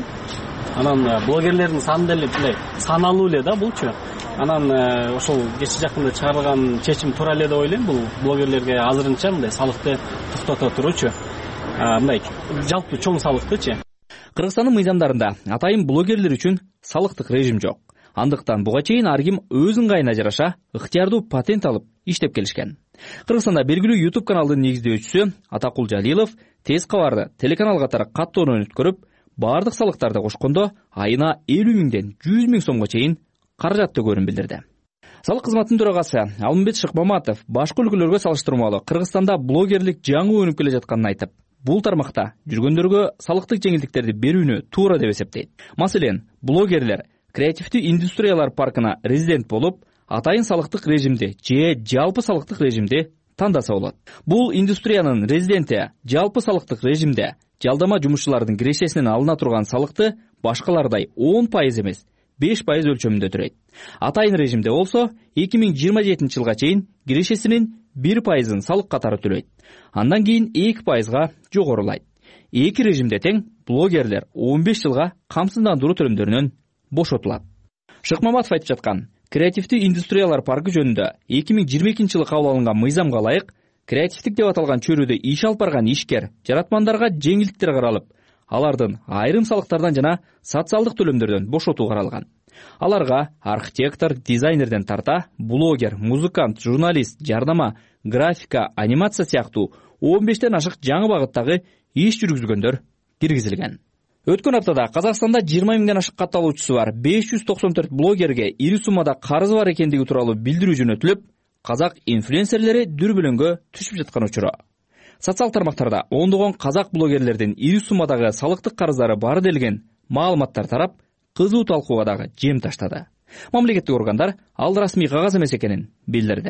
Анан блогерлердин саны деле саналуу эле да булчу. Анан ошол кече жакында чыгарылган чечим туура эле деп ойлойм. Бул блогерлерге азырынча мындай салыкты токтото туручу. Мындай жалпы чоң салыктычы. Кыргызстандын мыйзамдарында атайын блогерлер үчүн салыктык режим жок. Андыктан буга чейин ар ким өз ыңгайына жараша ыктыярдуу патент алып иштеп келишкен. Кыргызстанда белгилүү YouTube каналдын негиздөөчүсү Атакул Жалилов тез кабарды телеканал катары каттоонун өткөрүп, бардык салыктарды кошкондо айына элүү миңден жүз миң сомго чейин каражат төгөөрүн билдирди. Салык кызматынын төрагасы Алмамбет Шыкмаматов башка өлкөлөргө салыштырмалуу Кыргызстанда блогерлик жаңы өнүп келе жатканын айтып, бул тармакта жүргөндөргө салыктык жеңилдиктерди берүүнү туура деп эсептейт. Маселен, блогерлер креативдүү индустриялар паркына резидент болуп, атайын салыктык режимди же жалпы салыктык режимди тандаса болот. Бул индустриянын резиденти жалпы салыктык режимде жалдама жумушчулардын кирешесинен алына турган салыкты башкалардай он пайыз эмес, беш пайыз өлчөмүндө төлөйт. Атайын режимде болсо эки миң жыйырма жетинчи жылга чейин кирешесинин бир пайызын салык катары төлөйт. Андан кийин эки пайызга жогорулайт. Эки режимде тең блогерлер он беш жылга камсыздандыруу төлөмдөрүнөн бошотулат. Шыкмаматов айтып жаткан креативдүү индустриялар паркы жөнүндө эки миң жыйырма экинчи жылы кабыл алынган мыйзамга ылайык креативдик деп аталган чөйрөдө иш алып барган ишкер, жаратмандарга жеңилдиктер каралып, алардын айрым салыктардан жана социалдык төлөмдөрдөн бошотуу каралган. Аларга архитектор, дизайнерден тарта, блогер, музыкант, журналист, жарнама, графика, анимация сыяктуу он бештен ашык жаңы багыттагы иш жүргүзгөндөр киргизилген. Өткөн аптада Казакстанда жыйырма миңден ашык катталуучусу бар беш жүз токсон төрт блогерге ири суммада карызы бар экендиги тууралуу билдирүү жөнөтүлүп, казак инфлюенсерлери дүрбөлөңгө түшүп жаткан учуру. Социал тармактарда ондогон казак блогерлердин ири суммадагы салыктык карыздары бары делген маалыматтар тарап, кызуу талкууга дагы жем таштады. Мамлекеттик органдар ал расмий кагаз эмес экенин билдирди.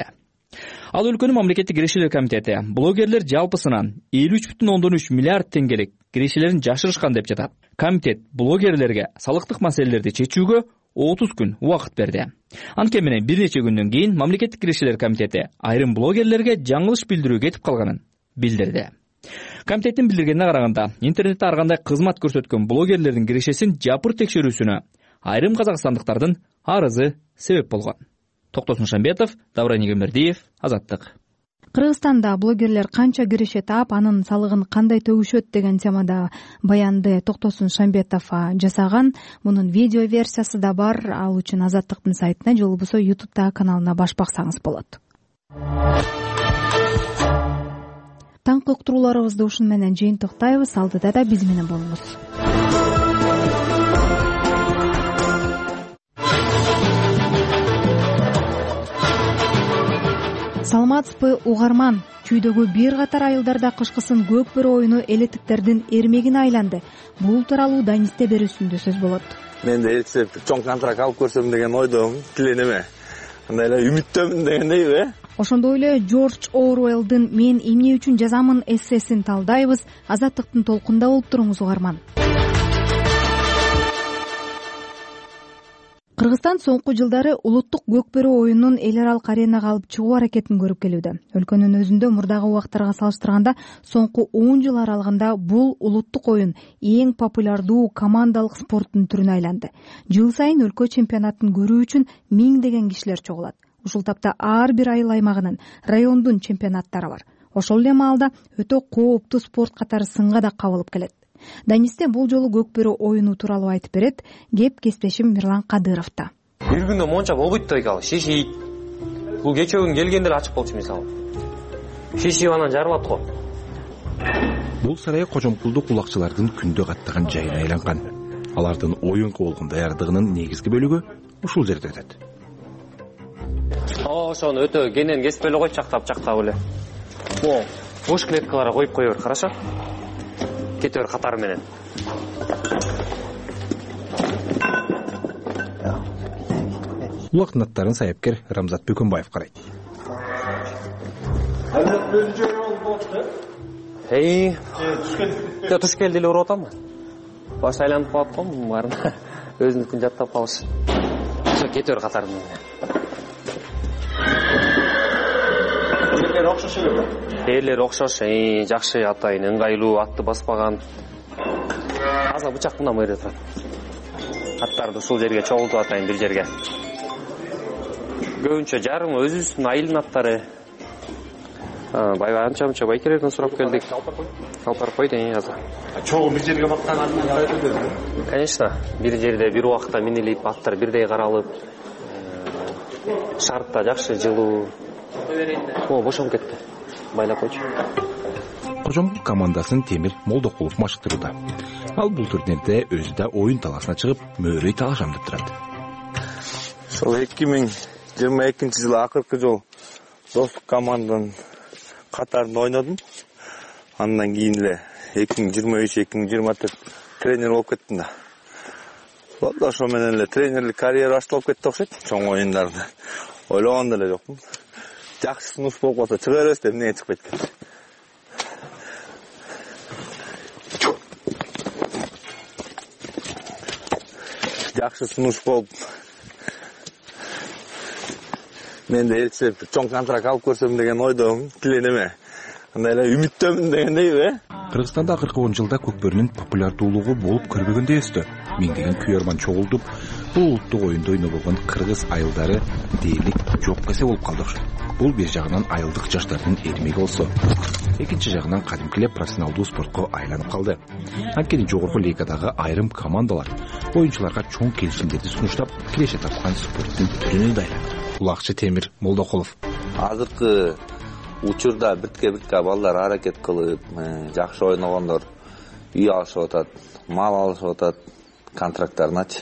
Ал өлкөнүн мамлекеттик кирешелер комитети блогерлер жалпысынан элүү үч бүтүн ондон үч миллиард теңгелик кирешелерин жашырышкан деп жатат. Комитет блогерлерге салыктык маселелерди чечүүгө отуз күн убакыт берди. Анткени менен бир нече күндөн кийин мамлекеттик кирешелер комитети айрым блогерлерге жаңылыш билдирүү кетип калганын билдирди. Комитеттин билдиргенине караганда, интернетте ар кандай кызмат көрсөткөн блогерлердин кирешесин жапыр текшерүүсүнө айрым казакстандыктардын арызы себеп болгон. Токтосун Шамбетов, Давран Егембердиев, Азаттык. Кыргызстанда блогерлер канча киреше таап, анын салыгын кандай төгүшөт деген темада баянды Токтосун Шамбетов жасаган. Мунун видео версиясы да бар. Ал үчүн Азаттыктын сайтына же болбосо YouTube каналына баш баксаңыз болот. Таңкы уктурууларыбызды ушун менен жыйынтыктайбыз. Алдыда да биз менен болуңуз. Саламатсызбы угарман? Чүйдөгү бир катар айылдарда кышкысын көк бөрү оюну элетиктердин эрмегине айланды. Бул тууралуу Данисте берүүсүндө сөз болот. Мен да элчип чоң контракт алып көрсөм деген ойдомун, тиленеме. Кандай эле үмүттөмүн дегендейби? Ошондой эле Джордж Оруэллдин "Мен эмне үчүн жазамын" эссесин талдайбыз. Азаттыктын толкунда болуп туруңуз угарман. Кыргызстан соңку жылдары улуттук көкбөрү оюнун эл аралык аренага алып чыгуу аракетин көрүп келүүдө. Өлкөнүн өзүндө мурдагы убактарга салыштырганда соңку он жыл аралыгында бул улуттук оюн эң популярдуу командалык спорттун түрүнө айланды. Жыл сайын өлкө чемпионатын көрүү үчүн миңдеген кишилер чогулат. Ушул тапта ар бир айыл аймагынын, райондун чемпионаттары бар. Ошол эле маалда өтө кооптуу спорт катары сынга да кабылып келет. Данисте бул жолу көкбөрү оюну тууралуу айтып берет. Кеп кесиптешим Мирлан Кадыровда. Бир күндө монча болбойт да ал, шешейт. бул кечээ күн келгенде эле ачык болчу мисалы. Шишип анан жарылат го. Бул сарай кожомкулдук улакчылардын күндө каттаган жайына айланган. Алардын оюн куулгун даярдыгынын негизги бөлүгү ушул жерде өтөт. Ошону өтө кенен кесип эле коюп чактап чактап эле. О, бош клеткаларга коюп кое бер, хорошо? Кете бер катары менен. Улактын аттарын саяпкер Рамзат Бөкөнбаев карайт. Эй, жа туш келди эле уруп атам. Баш айланып калат го, баарын өзүнүкүн жаттап калыш. Ошо кете бер катары менен. Терлер окшош эле. Терлер окшош, жакшы атайын, ыңгайлуу, атты баспаган. Азыр бычак мындан бери турат. Аттарды ушул жерге чогултуп атайын, бир жерге. Көбүнчө жарым өзүбүздүн айылдын аттары. Байга анча-мынча байкелерден сурап келдик. Калпар койду азыр. Чогуу бир жерге баккан кайда дедиң? Конечно, бир жерде бир убакта минилип, аттар бирдей каралып, шартта жакшы жылуу. О, бошоп кетти. Байлап койчу. Кожомкул командасын Темир Молдокулов машыктырууда. Ал бул турнирде өзү да оюн таласына чыгып, мөөрөй талашамдып турат. Ошол эки миң жыйырма экинчи жылы акыркы жол достук команданын катарында ойнодум. Андан кийин эле эки миң жыйырма үч эки миң жыйырма төрт тренер болуп кеттим да. Вот ошо менен эле тренерлик карьера башталып кетти окшойт. Чоң оюндарда ойлогон деле жокмун. Жакшы сунуш болуп калса чыга беребиз деп эмнеге чыкпайт экен. Жакшы сунуш болуп мен да элчилеп чоң контракт алып көрсөм деген ойдомун, тиленеме. Андай эле үмүттөмүн дегендейби, э? Кыргызстанда акыркы он жылда көкбөрүнүн популярдуулугу болуп көрбөгөндөй өстү. Миңдеген күйөрман чогултуп, бул улуттук оюнду ойнобогон кыргыз айылдары дээрлик жок эсе болуп калды окшойт. Бул бир жагынан айылдык жаштардын эрмеги болсо, экинчи жагынан кадимкилеп профессионалдуу спортко айланып калды. Анткени жогорку лигадагы айрым командалар оюнчуларга чоң келишимдерди сунуштап, киреше тапкан спорттун түрүнө дайрат. Улакчы Темир Молдокулов. Азыркы учурда биртке-биртке балдар аракет кылып, жакшы ойногондор үй алышып атат, мал алышып атат, контракттарыначы.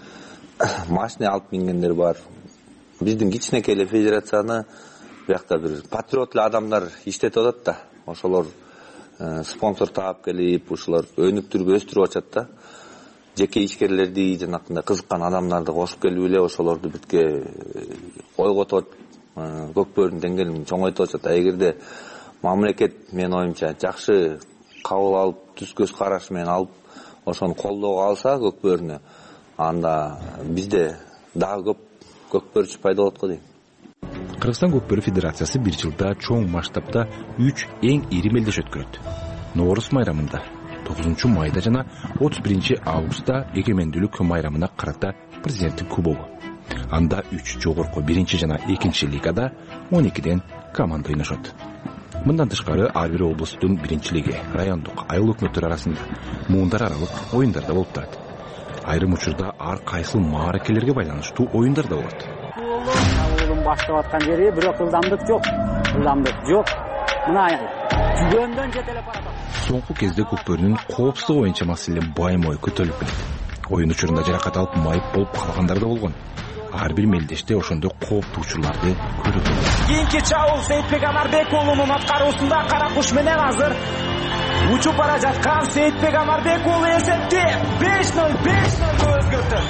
Машина алып мингендер бар. Биздин кичинекей эле федерацияны биякта бир патриот эле адамдар иштетип атат да. Ошолор спонсор таап келип, ушулар өнүктүрүп өстүрүп атат да. Жеке ишкерлерди, жанакындай кызыккан адамдарды кошуп келип эле ошолорду битке ойготот, көкбөрүнүн деңгээлин чоңойтуп атат. Эгерде мамлекет менин оюмча жакшы кабыл алып, түз көз караш менен алып, ошону колдоого алса көкбөрүнү, анда бизде дагы көп көкбөрүчү пайда болот го дейм. Кыргызстан көкбөрү федерациясы бир жылда чоң масштабта үч эң ири мелдеш өткөрөт. Нооруз майрамында, тогузунчу майда жана отуз биринчи августта эгемендүүлүк майрамына карата президенттин кубогу. Анда үч жогорку биринчи жана экинчи лигада он экиден команда ойношот. Мындан тышкары ар бир облустун биринчилиги, райондук айыл өкмөттөр арасында муундар аралык оюндар да болуп турат. Айрым учурда ар кайсыл мааракелерге байланыштуу оюндар да болот. Уулум баштап аткан жери бирок ылдамдык жок. Ылдамдык жок. Мына түгөндөн жетелеп барат. Соңку кезде көкбөрүнүн коопсуздук боюнча маселе байым ой көтөрүлүп келет. Оюн учурунда жаракат алып майып болуп калгандар да болгон. Ар бир мелдеште ошондой кооптуу учурларды көрүп келет. Кийинки чабуул Сейитбек Амарбек уулунун аткаруусунда кара куш менен азыр учуп бара жаткан Сейитбек Амарбек уулу эсепти беш ноль беш нолго өзгөртөт.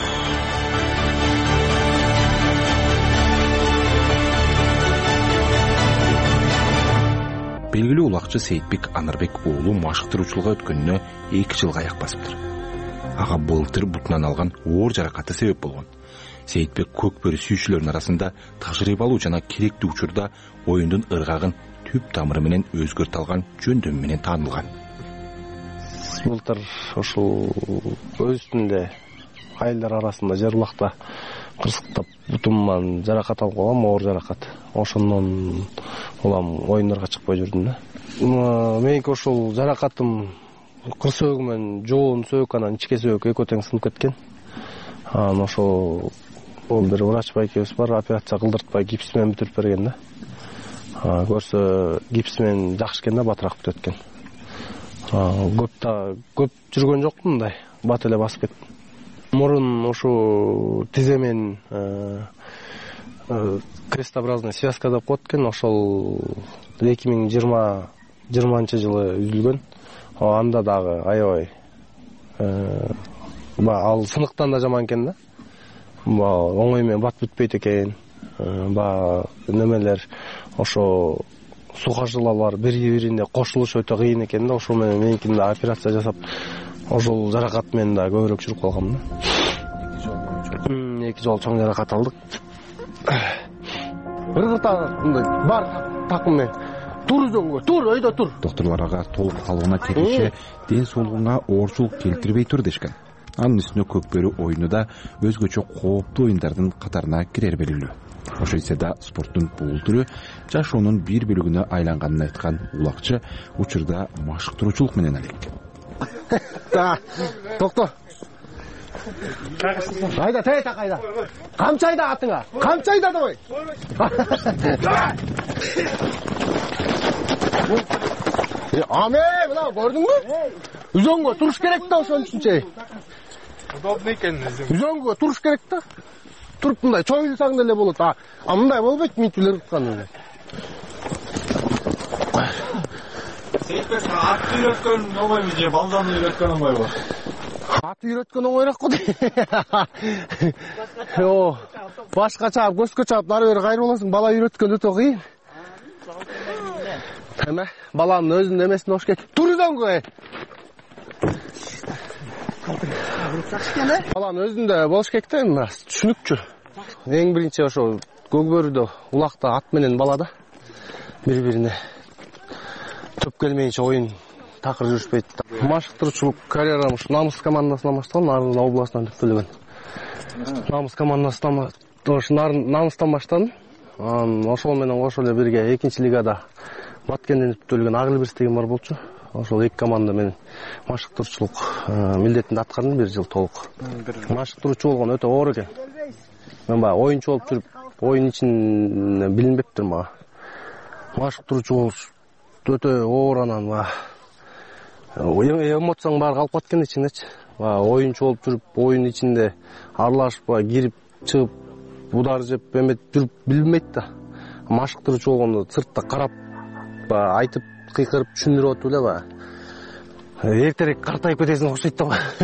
Белгилүү улакчы Сейитбек Анарбек уулу машыктыруучулукка өткөнүнө эки жылга аяк басыптыр. Ага былтыр бутунан алган оор жаракаты себеп болгон. Сейитбек көкбөрү сүйүүчүлөрдүн арасында тажрыйбалуу жана керектүү учурда оюндун ыргагын түп тамыры менен өзгөртө алган жөндөмү менен таанылган. Былтыр ошол өз үстүндө айылдар арасында жерлакта кырсыктап бутуман жаракат алып калгам, оор жаракат. Ошондон улам оюндарга чыкпай жүрдүм да. Меники ошол жаракатым кыр сөөгү менен жоон сөök анан ичке сөök экөө тең сынып кеткен. Анан ошол ол бир врач байкебиз бар, операция кылдыртпай гипс менен бүтүрүп берген да. Көрсө гипс менен жакшы экен да, батыраак бүтөт экен. Көп да көп жүргөн жокмун, мындай бат эле басып кеттим. Мурун ушу тизе менен крестообразный связка деп коет экен, ошол эки миң жыйырманчы жылы үзүлгөн. Анда дагы аябай ал сыныктан да жаман экен да. Оңой менен бат бүтпөйт экен. Немелер ошо сухожилалар бири-бирине кошулуш өтө кыйын экен да. Ошо менен меникинде операция жасап, ошол жаракат менен да көбүрөөк жүрүп калгам да. Эки жолу чоң жаракат алдык. Ыргырта мындай бар такым менен тур өзөнгө, тур, өйдө тур. Докторлор ага толук калыбына келиши ден соолугуңа оорчулук келтирбей тур дешкен. Анын үстүнө көкбөрү оюну да өзгөчө кооптуу оюндардын катарына кирер белгилүү. Ошо ise да спорттун бул түрү жашоонун бир бөлүгүнө айланганын айткан улакчы учурда машыктыруучулук менен алек. Токто. Айда, тейта кайда. Камчайда атыңа. Камчайда давай. Аме, мына көрдүңбү? Үзөнгө туруш керек да, ошон үчүнчө. Удобный экен. Үзөнгө туруш керек да. Туруп мындай чоюлсаң деле болот. А мындай болбойт, мынтип эле ырткан. Сейтбек ат үйрөткөн оңойбу же балдан үйрөткөн оңойбу? Ат үйрөткөн оңойраак го. О, башка чаап, көзгө чаап, нары бери кайрып аласың. Бала үйрөткөн өтө кыйын. Эме, баланын өзүнүн эмесине ош керек. Тур үзөнгө. Баланын өзүндө болуш керек да, эми түшүнүкчү. Эң биринчи ошо көкбөрүдө улакта ат менен бала да бири-бирине төп келмейинче оюн такыр жүрүшпөйт. Машыктыруучулук карьерам ушу Намыс командасынан башталган, Нарын областынан түптөлгөн. Намыс командасынан ошо Намыстан баштадым. Ошол менен кошо эле бирге экинчи лигада Баткенден түптөлгөн Агылбирс деген бар болчу. Ошол эки команда менен машыктыруучулук милдетинде аткардым бир жыл толук. Машыктыруучу болгон өтө оор экен. Мен баягы оюнчу болуп жүрүп, оюн ичин билинбептир мага. Машыктыруучу болуш өтө оор, анан баягы эмоцияң баары калып кеткен ичиңдечи. Баягы оюнчу болуп жүрүп, оюн ичинде аралашып, баягы кирип, чыгып, удар жеп, эметип жүрүп билинбейт да. Машыктыруучу болгондо сыртта карап, баягы айтып, кыйкырып түшүндүрүп атып эле баягы эртерээк картайып кетесиң окшойт да.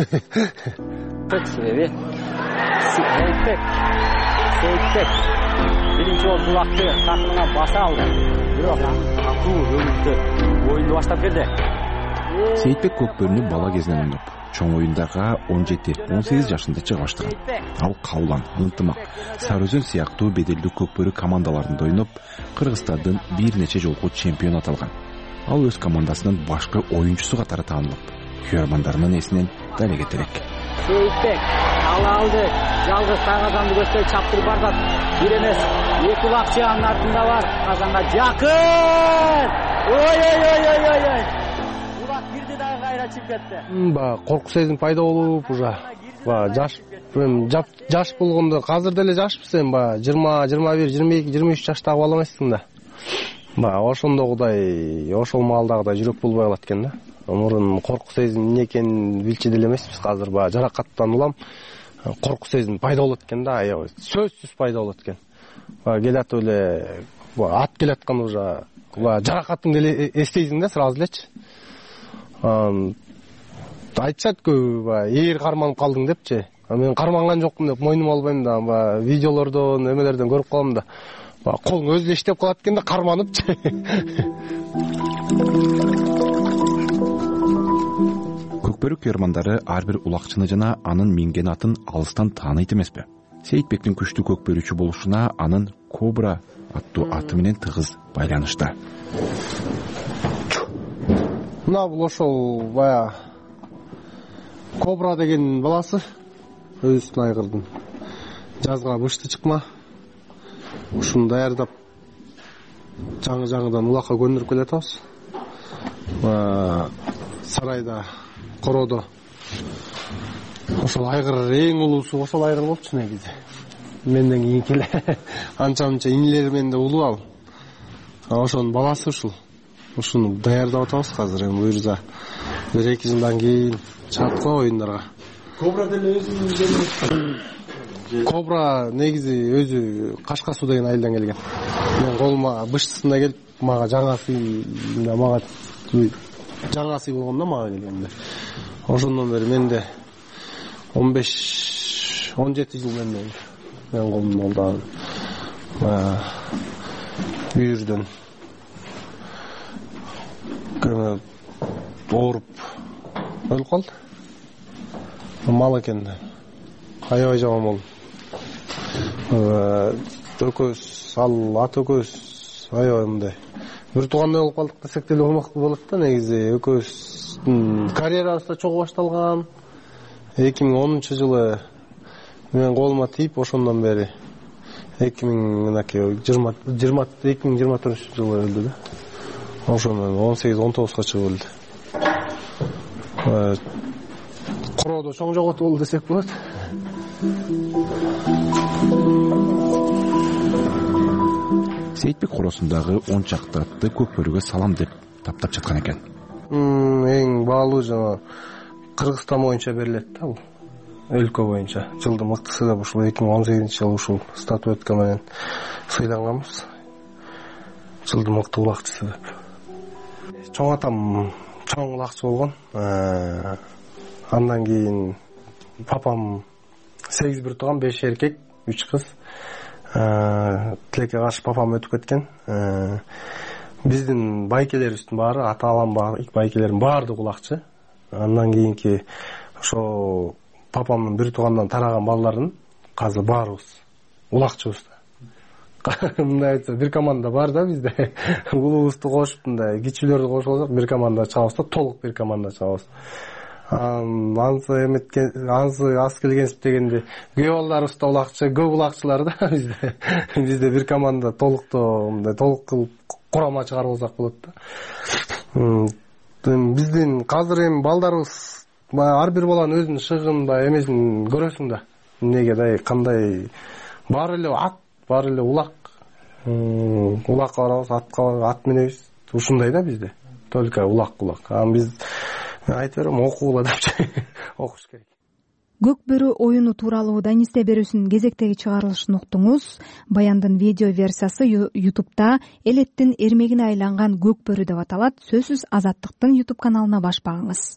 Так себеби Сейтбек Сейтбек биринчи болуп булакты такымына баса алды. Бирок катуу өнүктү, оюнду баштап берди. Сейтбек көкбөрүнү бала кезинен ойноп, чоң оюндага он жети он сегиз жашында чыга баштаган. Ал Каулан, Ынтымак, Сары Өзөн сыяктуу беделдүү көкбөрү командаларында ойноп, Кыргызстандын бир нече жолку чемпион аталган. Ал өз командасынын башкы оюнчусу катары таанылып, күйөрмандарынын эсинен дале кетерек. Сейтбек ала алды, жалгыз так адамды көздөй чаптырып бардат. Бир эмес, эки улакчы анын артында бар. Казанга жакын. Ой ой ой ой ой. Улак бирди дагы кайра чыгып кетти. Ба, корку сезим пайда болуп, уже ба жаш жаш болгондо, азыр деле жашпыз эми, ба жыйырма, жыйырма бир, жыйырма эки, жыйырма үч жаштагы бала эмессиң да. Ба, ошондогудай, ошол маалдагыдай жүрөк болбой калат экен да. Мурун корку сезим эмне экенин билчү деле эмеспиз. Азыр ба жаракаттан улам корку сезим пайда болот экен да, аябай сөзсүз пайда болот экен. Ба келатып эле ат келаткан уже ба жаракатыңды эле эстейсиң да сразу элечи. Айтышат көбү ба ээр карманып калдың депчи. Мен карманган жокмун деп мойнума албайм да, ба видеолордон, эмелерден көрүп калам да. Ба колуң өзү эле иштеп калат экен да, карманыпчы. Көкбөрү күйөрмандары ар бир улакчыны жана анын минген атын алыстан тааныйт эмеспи? Сейтбектин күчтүү көкбөрүчү болушуна анын Кобра аттуу аты менен тыгыз байланышта. Мына бул ошол баягы Кобра деген баласы, өзүнүн айгырдын. Жазга бышты чыкма. Ушуну даярдап жаңы-жаңыдан улакка көндүрүп келатабыз. Сарайда, короодо ошол айгыр эң улуусу ошол айгыр болчу негизи. менден кийинки эле анча мынча инилери менде улуу ал. Ошонун баласы ушул. Ушуну даярдап атабыз азыр. Эми буюрса бир эки жылдан кийин чыгат го оюндарга. Кобра деле өзүнүн Кобра негизи өзү Кашка Суу деген айылдан келген. Мен колума быштысында келип, мага жаңасы мага жаңасы болгондо мага келгенде. Ошондон бери менде он беш он жети жыл менен мен колум болду. Бүйүрдөн көмө ооруп өлүп калды. Мал экен да. Аябай жаман болду. Экөөбүз, ал ат экөөбүз аябай мындай. Бир туугандай болуп калдык десек деле болмоктуу болот да. Негизи экөөбүз карьерабыз да чогуу башталган. эки миң онунчу жылы мен колума тийип, ошондон бери эки миң жыйырма эки миң жыйырма төртүнчү жылы өлдү да. Ошондон он сегиз он тогузга чыгып өлдү. Короодо чоң жоготуу болду десек болот. Сейитбек короосундагы он чакты атты көкбөрүгө салам деп таптап жаткан экен. Эң баалуу жана Кыргызстан боюнча берилет да бул. Өлкө боюнча жылдын мыктысы деп ушул эки миң он сегизинчи жылы ушул статуэтка менен сыйланганбыз. Жылдын мыкты улакчысы деп. Чоң атам чоң улакчы болгон. Андан кийин папам сегиз бир тууган, беш эркек, үч кыз. Тилекке каршы папам өтүп кеткен. Биздин байкелерибиздин баары, ата алам байкелердин баардыгы улакчы. Андан кийинки ошо папамдын бир туугандан тараган балдарын азыр баарыбыз улакчыбыз. Мындай айтса, бир команда бар да бизде. Улуубузду кошуп, мындай кичүүлөрдү кошуп алсак, бир команда чыгабыз да, толук бир команда чыгабыз. Ансы эметкен, ансы аз келгенсип дегенде, күйөө балдарыбыз да улакчы, көп улакчылар да бизде. Бизде бир команда толуктоо, мындай толук кылып курама чыгарып алсак болот да. Биздин казыр эми балдарыбыз ар бир баланын өзүнүн шыгын да эмесин көрөсүң да. Эмнеге дай кандай баары эле ат, баары эле улак. Улакка барабыз, атка ат менебиз. Ушундай да бизде. Только улак-улак. А биз айтып берем, окуула депчи. Окуш керек. Көкбөрү оюну тууралуу Данисте берүүсүнүн кезектеги чыгарылышын уктуңуз. Баяндын видео версиясы YouTube'да элеттин эрмегине айланган Көкбөрү деп аталат. Сөзсүз Азаттыктын YouTube каналына баш багыңыз.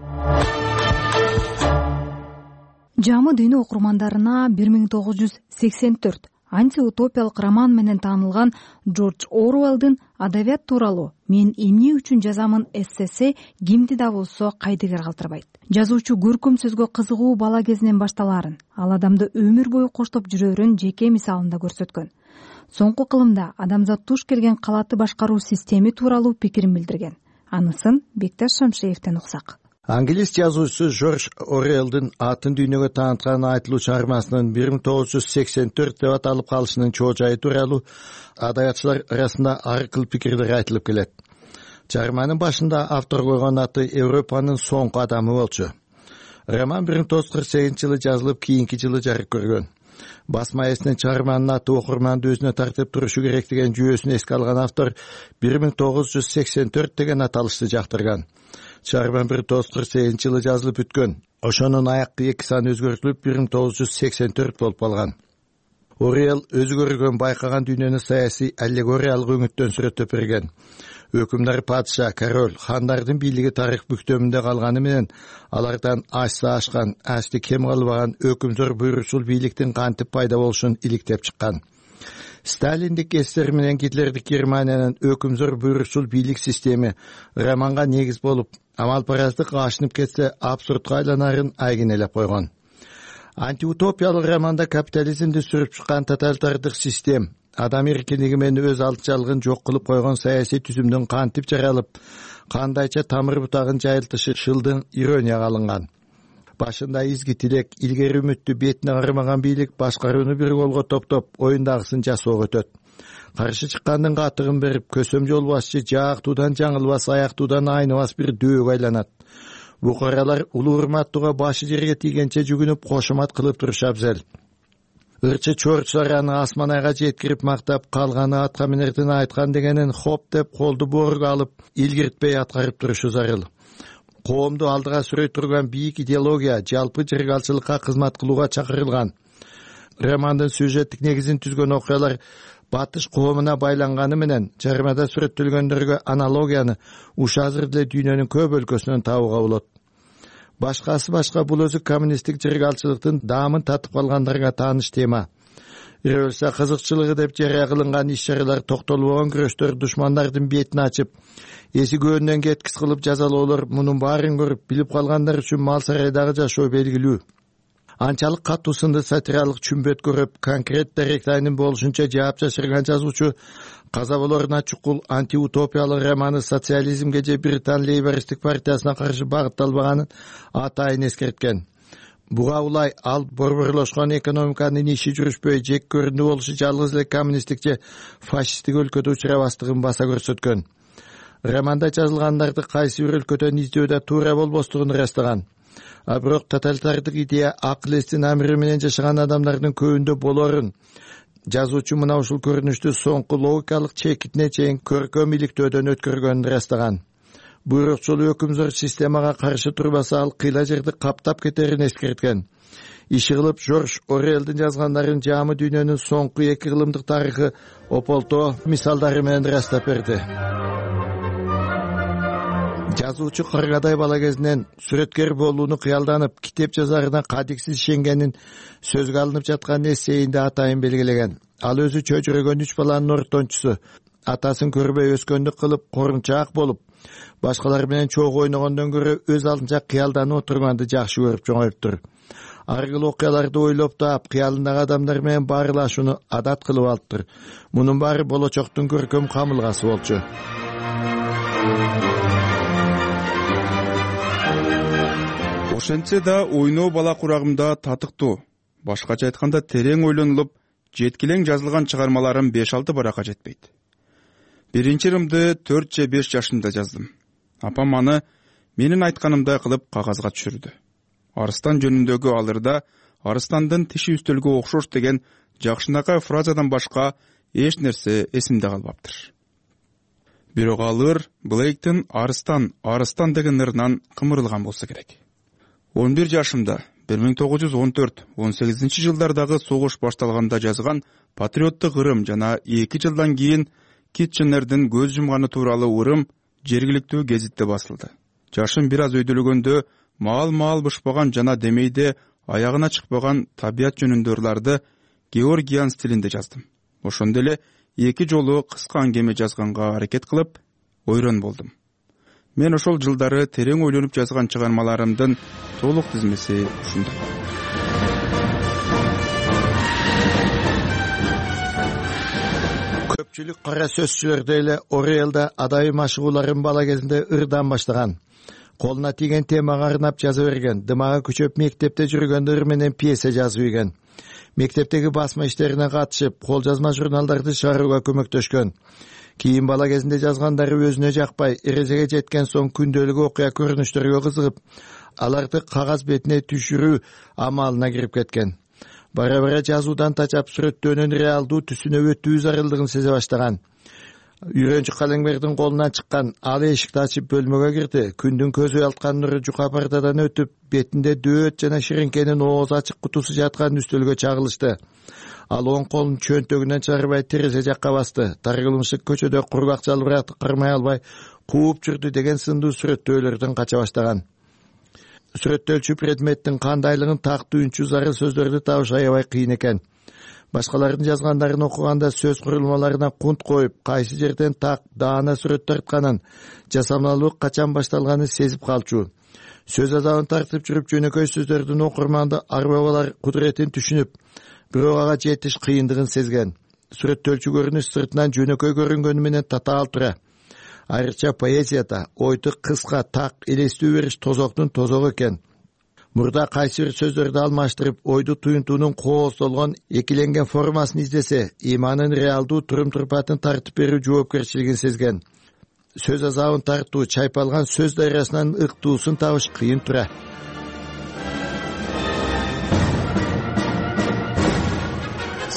Жамы дүйнө окурмандарына бир миң тогуз жүз сексен төрт антиутопиялык роман менен таанылган Джордж Оруэллдин адабият тууралуу "Мен эмне үчүн жазамын" эссеси кимди да болсо кайдыгер калтырбайт. Жазуучу көркөм сөзгө кызыгуу бала кезинен башталаарын, ал адамды өмүр бою коштоп жүрөрүн жеке мисалында көрсөткөн. Соңку кылымда адамзат туш келген калаатты башкаруу системи тууралуу пикирин билдирген. Анысын Бекташ Шамшеевден уксак. Англис жазуучусу Джордж Оруэллдин атын дүйнөгө тааныткан айтылуу чыгармасынын бир миң тогуз жүз сексен төрт деп аталып калышынын чоо жайы тууралуу адабиятчылар арасында ар кыл пикирлер айтылып келет. Чыгарманын башында автор койгон аты Европанын соңку адамы болчу. Роман бир миң тогуз жүз кырк сегизинчи жылы жазылып, кийинки жылы жарык көргөн. Басма эсинен чыгарманын аты окурманды өзүнө тартып турушу керек деген жүйөсүн эске алган автор бир миң тогуз жүз сексен төрт деген аталышты жактырган. Чыгарман бир миң тогуз жүз кырк сегизинчи жылы жазылып бүткөн. Ошонун аяккы эки саны өзгөртүлүп бир миң тогуз жүз сексен төрт болуп калган. Оруэлл өзү көргөн, байкаган дүйнөнү саясий аллегориялык өңүттөн сүрөттөп берген. Өкүмдар, падыша, король, хандардын бийлиги тарых бүктөмүндө калганы менен алардан ашса ашкан, ашты кем калбаган өкүмзөр буйрукчул бийликтин кантип пайда болушун иликтеп чыккан. Сталиндик эстер менен Гитлердик Германиянын өкүмзөр буйрукчул бийлик системи романга негиз болуп, амалпараздык ашынып кетсе абсурдка айланарын айгинелеп койгон. Антиутопиялык романда капитализмди сүрүп чыккан тоталитардык систем, адам эркиндиги менен өз алдычалыгын жок кылып койгон саясий түзүмдүн кантип жаралып, кандайча тамыр бутагын жайылтышы шылдың иронияга алынган. Башында изги тилек, илгери үмүттү бетине кармаган бийлик башкарууну бир колго топтоп, оюндагысын жасоого өтөт. Каршы чыккандын катыгын берип, көсөм жол басчы жаактуудан жаңылбас, аяктуудан айныбас бир дөөгө айланат. Букаралар улуу урматтууга башы жерге тийгенче жүгүнүп кошомат кылып турушу абзел. ырчы чорчулар аны асман айга жеткирип мактап, калганы атка минердин айткан дегенин хоп деп колду боорго алып илгиртпей аткарып турушу зарыл. Коомду алдыга сүрөй турган бийик идеология жалпы жыргалчылыкка кызмат кылууга чакырылган. Романдын сюжеттик негизин түзгөн окуялар батыш коомуна байланганы менен жарымада сүрөттөлгөндөргө аналогияны уш азыр деле дүйнөнүн көп өлкөсүнөн табууга болот. Башкасы башка бул өзү коммунисттик жыргалчылыктын даамын татып калгандарга тааныш тема. Революция кызыкчылыгы деп жарыя кылынган иш-чаралар токтолбогон күрөштөр душмандардын бетин ачып, эси көөнүнөн кеткис кылып жазалоолор мунун баарын көрүп билип калгандар үчүн мал сарайдагы жашоо белгилүү. Анчалык катуу сынды сатиралык чүмбөт көрүп, конкрет даректайнын болушунча жаап жашырган жазуучу каза болоруна чукул антиутопиялык романы социализмге же Британ лейбористтик партиясына каршы багытталбаганын атайын эскерткен. Буга улай ал борборлошкон экономиканын иши жүрүшпөй жек көрүндү болушу жалгыз эле коммунисттик же фашисттик өлкөдө учурабастыгын баса көрсөткөн. Романда жазылгандарды кайсы бир өлкөдөн издөөдө туура болбостугун ырастаган. А бирок тоталитардык идея акыл эстин амры менен жашаган адамдардын көбүндө болорун жазуучу мына ушул көрүнүштү соңку логикалык чекитине чейин көркөм иликтөөдөн өткөргөнүн ырастаган. Буйрукчул өкүмзөр системага каршы турбаса ал кыйла жерди каптап кетерин эскерткен. Иши кылып Жорж Орелдин жазгандарын жаамы дүйнөнүн соңку эки кылымдык тарыхы ополто мисалдары менен ырастап берди. Жазуучу кыргадай бала кезинен сүрөткер болууну кыялданып, китеп жазарына кадиксиз ишенгенин сөзгө алынып жаткан эссейинде атайын белгилеген. Ал өзү чөчүрөгөн үч баланын ортончусу, атасын көрбөй өскөндүк кылып, корунчаак болуп, башкалар менен чогуу ойногондон көрө өз алдынча кыялданып отурганды жакшы көрүп жоңоюптур. Ар кыл окуяларды ойлоп таап, кыялындагы адамдар менен баарылашууну адат кылып алыптыр. Мунун баары болочоктун көркөм камылгасы болчу. Ошентсе да ойноо бала курагымда татыктуу, башкача айтканда терең ойлонулуп, жеткилең жазылган чыгармаларым беш алты баракка жетпейт. Биринчи ырымды төрт же беш жашымда жаздым. Апам аны менин айтканымдай кылып кагазга түшүрдү. Арыстан жөнүндөгү алырда арыстандын тиши үстөлгө окшош деген жакшынакай фразадан башка эч нерсе эсимде калбаптыр. Бирок алыр Блейктин Арыстан, Арыстан деген ырынан кымырылган болсо керек. он бир жашымда бир миң тогуз жүз он төрт он сегизинчи жылдардагы согуш башталганда жазган патриоттук ырым жана эки жылдан кийин Китченердин көз жумганы тууралуу ырым жергиликтүү гезитте басылды. Жашым бир аз өйдөлгөндө маал-маал бышпаган жана демейде аягына чыкпаган табият жөнүндө ырларды Георгиан стилинде жаздым. Ошондо эле эки жолу кыска аңгеме жазганга аракет кылып, ойрон болдум. Мен ошол жылдары терең ойлонуп жазган чыгармаларымдын толук тизмеси ушундай. Көпчүлүк кара сөзчүлөрдө эле Орелда адайым машыгууларын бала кезинде ырдан баштаган. Колуна тийген темага арнап жаза берген. Дымагы күчөп мектепте жүргөндө ыр менен пьеса жазып ийген. Мектептеги басма иштерине катышып, кол жазма журналдарды чыгарууга көмөктөшкөн. Кийин бала кезинде жазгандары өзүнө жакпай, эрежеге жеткен соң күндөлүк окуя көрүнүштөргө кызыгып, аларды кагаз бетине түшүрүү амалына кирип кеткен. Бара-бара жазуудан тачап сүрөттөөнүн реалдуу түсүнө өтүү зарылдыгын сезе баштаган. Үйрөнчү калемгердин колунан чыккан ал эшикти ачып бөлмөгө кирди. Күндүн көзү уялткан нуру жука пардадан өтүп, бетинде дөөт жана ширинкенин ооз ачык кутусу жаткан үстөлгө чагылышты. Ал оң колун чөнтөгүнөн чыгарбай терезе жакка басты. Таргылымшык көчөдө кургак жалбыракты кармай албай кууп жүрдү деген сындуу сүрөттөөлөрдөн кача баштаган. Сүрөттөлчү предметтин кандайлыгын тактуу үнчү зарыл сөздөрдү табыш аябай кыйын экен. Башкалардын жазгандарын окуганда сөз курулмаларына кунт коюп, кайсы жерден так, даана сүрөт тартканын, жасамалуулук качан башталганын сезип калчу. Сөз азабын тартып жүрүп жөнөкөй сөздөрдүн окурманды арбабалар кудуретин түшүнүп, бирок ага жетиш кыйындыгын сезген. Сүрөттөлчү көрүнүш сыртынан жөнөкөй көрүнгөнү менен татаал тура. Айрыкча поэзияда ойду кыска, так, элестүү бериш тозоктун тозогу экен. Мурда кайсы бир сөздөрдү алмаштырып, ойду туюнтуунун кооздолгон, экиленген формасын издесе, иманын реалдуу турум-турпатын тартып берүү жоопкерчилигин сезген. Сөз азабын тартуу, чайпалган сөз дайрасынан ыктуусун табыш кыйын тура.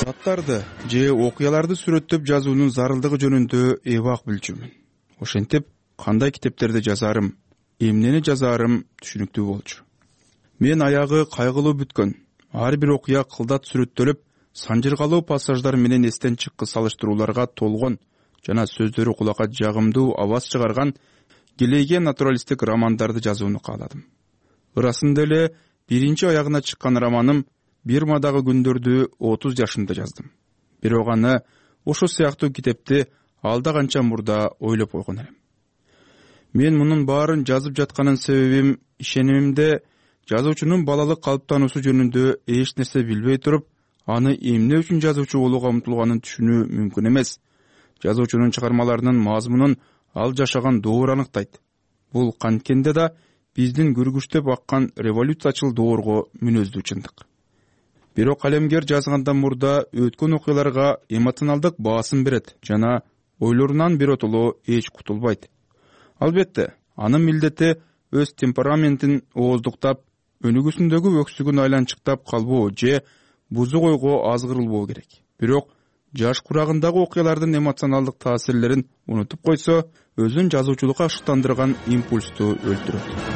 заттарды же окуяларды сүрөттөп жазуунун зарылдыгы жөнүндө эбак билчүмүн. Ошентип кандай китептерди жазарым, эмнени жазарым түшүнүктүү болчу. Мен аягы кайгылуу бүткөн, ар бир окуя кылдат сүрөттөлүп, санжыргалуу пассаждар менен эстен чыккы салыштырууларга толгон жана сөздөрү кулакка жагымдуу абаз чыгарган келейге натуралисттик романдарды жазууну кааладым. Ырасында эле биринчи аягына чыккан романым Бирмадагы күндөрдү отуз жашымда жаздым. Бирок аны ошо сыяктуу китепти алда канча мурда ойлоп койгон элем. Мен мунун баарын жазып жатканын себебим ишенимимде жазуучунун балалык калыптануусу жөнүндө эч нерсе билбей туруп, аны эмне үчүн жазуучу болууга умтулганын түшүнүү мүмкүн эмес. Жазуучунун чыгармаларынын мазмунун ал жашаган доор аныктайт. Бул канткенде да биздин күргүчтөп аккан революциячыл доорго мүнөздүү чындык. Бирок калемгер жазгандан мурда өткөн окуяларга эмоционалдык баасым берет жана ойлорунан биротоло эч кутулбайт. Албетте, анын милдети өз темпераментин ооздуктап, өнүгүүсүндөгү өксүгүн айланчыктап калбоо же бузук ойго азгырылбоо керек. Бирок жаш курагындагы окуялардын эмоционалдык таасирлерин унутуп койсо, өзүн жазуучулукка шыктандырган импульсту өлтүрөт.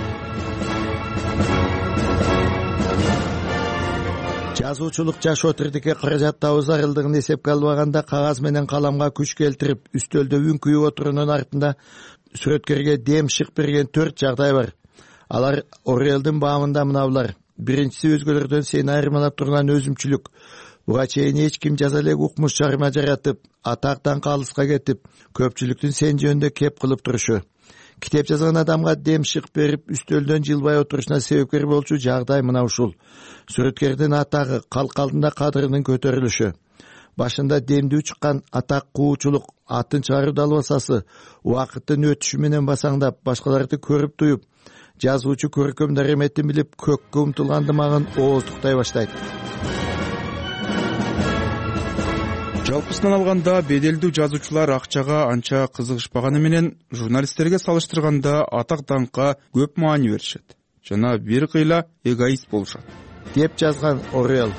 Жазуучулук жаш отурдуке каражаттабы зарылдыгын эсепке албаганда кагаз менен каламга күч келтирип, үстөлдө үңкүйүп отуруунун артында сүрөткөргө дем шык берген төрт жагдай бар. Алар Орелдин баамында мыналар. Биринчиси өзгөлөрдөн сени айырмалап турган өзүмчүлүк. Буга чейин эч ким жаза элек укмуш чыгарма жаратып, атактан калыска кетип, көпчүлүктүн сен жөнүндө кеп кылып турушу. Китеп жазган адамга дем шык берип, үстөлдөн жылбай отурушуна себепкер болчу жагдай мына ушул. Сүрөткердин атагы, калк алдында кадырынын көтөрүлүшү. Башында демдүү чыккан атак куучулук, атын чыгаруу албасасы, убакыттын өтүшү менен басаңдап, башкаларды көрүп туюп, жазуучу көркөм дареметин билип, көккө умтулгандымагын ооздуктай баштайт. Жалпысынан алганда беделдүү жазуучулар акчага анча кызыгышпаганы менен журналисттерге салыштырганда атак даңкка көп маани беришет жана бир кыйла эгоист болушат, деп жазган Орел.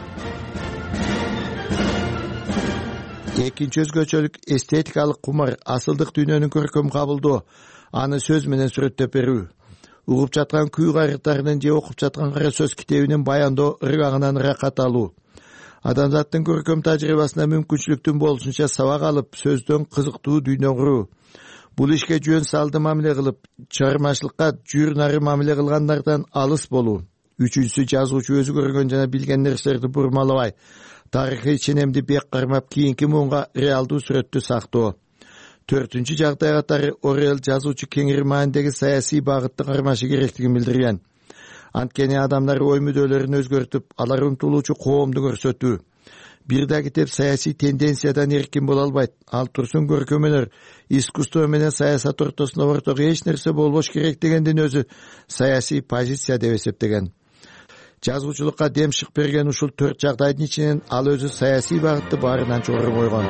Экинчи өзгөчөлүк эстетикалык кумар, асылдык дүйнөнүн көркөм кабылдоо, аны сөз менен сүрөттөп берүү. Угуп жаткан күй кайрыктарынын же окуп жаткан кара сөз китебинин баяндоо ыргагынан ыракат алуу. Адамзаттын көркөм тажрыйбасына мүмкүнчүлүктүн болушунча сабак алып, сөздөн кызыктуу дүйнө куруу. Бул ишке жөн салды мамиле кылып, чыгармачылыкка жүйрнары мамиле кылгандардан алыс болуу. Үчүнчүсү, жазуучу өзү көргөн жана билген нерселерди бурмалабай, тарыхый ченемди бек кармап, кийинки муунга реалдуу сүрөттү сактоо. Төртүнчү жагдай катары Орел жазуучу кеңири маанидеги саясий багытты кармашы керектигин билдирген. Анткени адамдар ой мүдөлөрүн өзгөртүп, алар умтулуучу коомду көрсөтүү. Бир да китеп саясий тенденциядан эркин боло албайт. Ал турсун көркөм өнөр, искусство менен саясат ортосунда ортого эч нерсе болбош керек дегендин өзү саясий позиция деп эсептеген. Жазуучулукка дем шык берген ушул төрт жагдайдын ичинен ал өзү саясий багытты баарынан жогору койгон.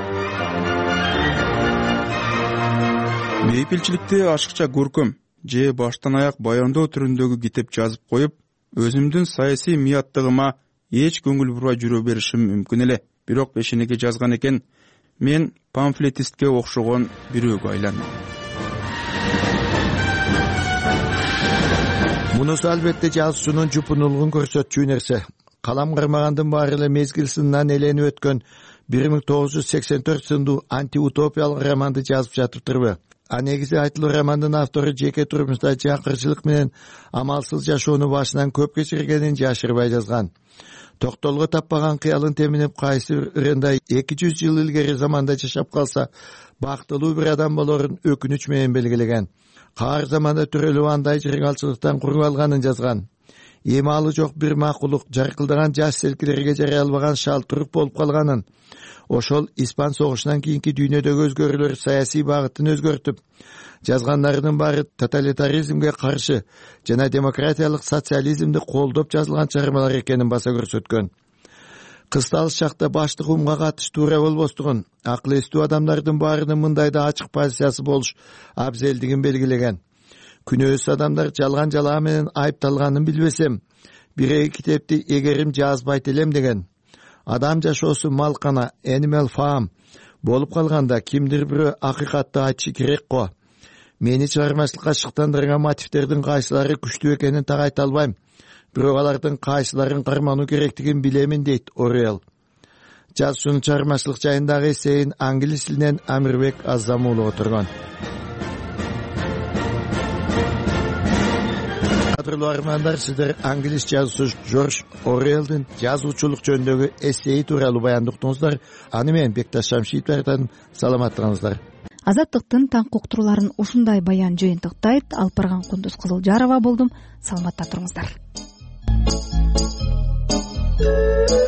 Мейпилчиликти ашыкча көркөм же баштан аяк баяндоо түрүндөгү китеп жазып коюп, өзүмдүн саясий мияттыгыма эч көңүл бурбай жүрө беришим мүмкүн эле. Бирок пешенеге жазган экен, мен памфлетистке окшогон бирөөгө айландым. Мунусу албетте жазуучунун жупунулугун көрсөтчү нерсе. Калам кармагандын баары эле мезгил сынынан эленип өткөн бир миң тогуз жүз сексен төрт сындуу антиутопиялык романды жазып жатыптырбы? А негизи айтылуу романдын автору жеке турмушта жакырчылык менен амалсыз жашоону башынан көп кечиргенин жашырбай жазган. Токтолго таппаган кыялын теминеп, кайсы бириндай эки жүз жыл илгери заманда жашап калса, бактылуу бир адам болорун өкүнүч менен белгилеген. Каар заманда төрөлүп андай жыргалчылыктан куруп алганын жазган. Эми жок бир макулук, жаркылдаган жаш селкилерге жарай албаган шалтырык болуп калганын, ошол Испан согушунан кийинки дүйнөдөгү өзгөрүүлөр саясий багытын өзгөртүп, жазгандарынын баары тоталитаризмге каршы жана демократиялык социализмди колдоп жазылган чыгармалар экенин баса көрсөткөн. Кысталыш чакта баштык умга катыш туура болбостугун, акыл эстүү адамдардын баарынын мындай да ачык позициясы болуш абзелдигин белгилеген. Күнөөсүз адамдар жалган жалаа менен айыпталганын билбесем, бир эки китепти эгерим жазбайт элем деген. адам жашоосу малкана animal farm болуп калганда кимдир бирөө акыйкатты айтышы керек го. Мени чыгармачылыкка шыктандырган мотивтердин кайсылары күчтүү экенин так айта албайм. Бирок алардын кайсыларын кармануу керектигин билемин дейт Орел. Жазуучунун чыгармачылык жайындагы эсейин англис тилинен Амирбек Азам уулу отурган. Кадырлуу армандар, сиздер англис жазуучу Жорж Орелдин жазуучулук жөнүндөгү эсеи тууралуу баяндап уктуңуздар. Аны мен Бекташ Шамшиев айтам. Саламаттыгыңыздар. Азаттыктын таң уктурууларын ушундай баян жыйынтыктайт. Алпарган Кундуз Кызылжарова болдум. Саламатта туруңуздар.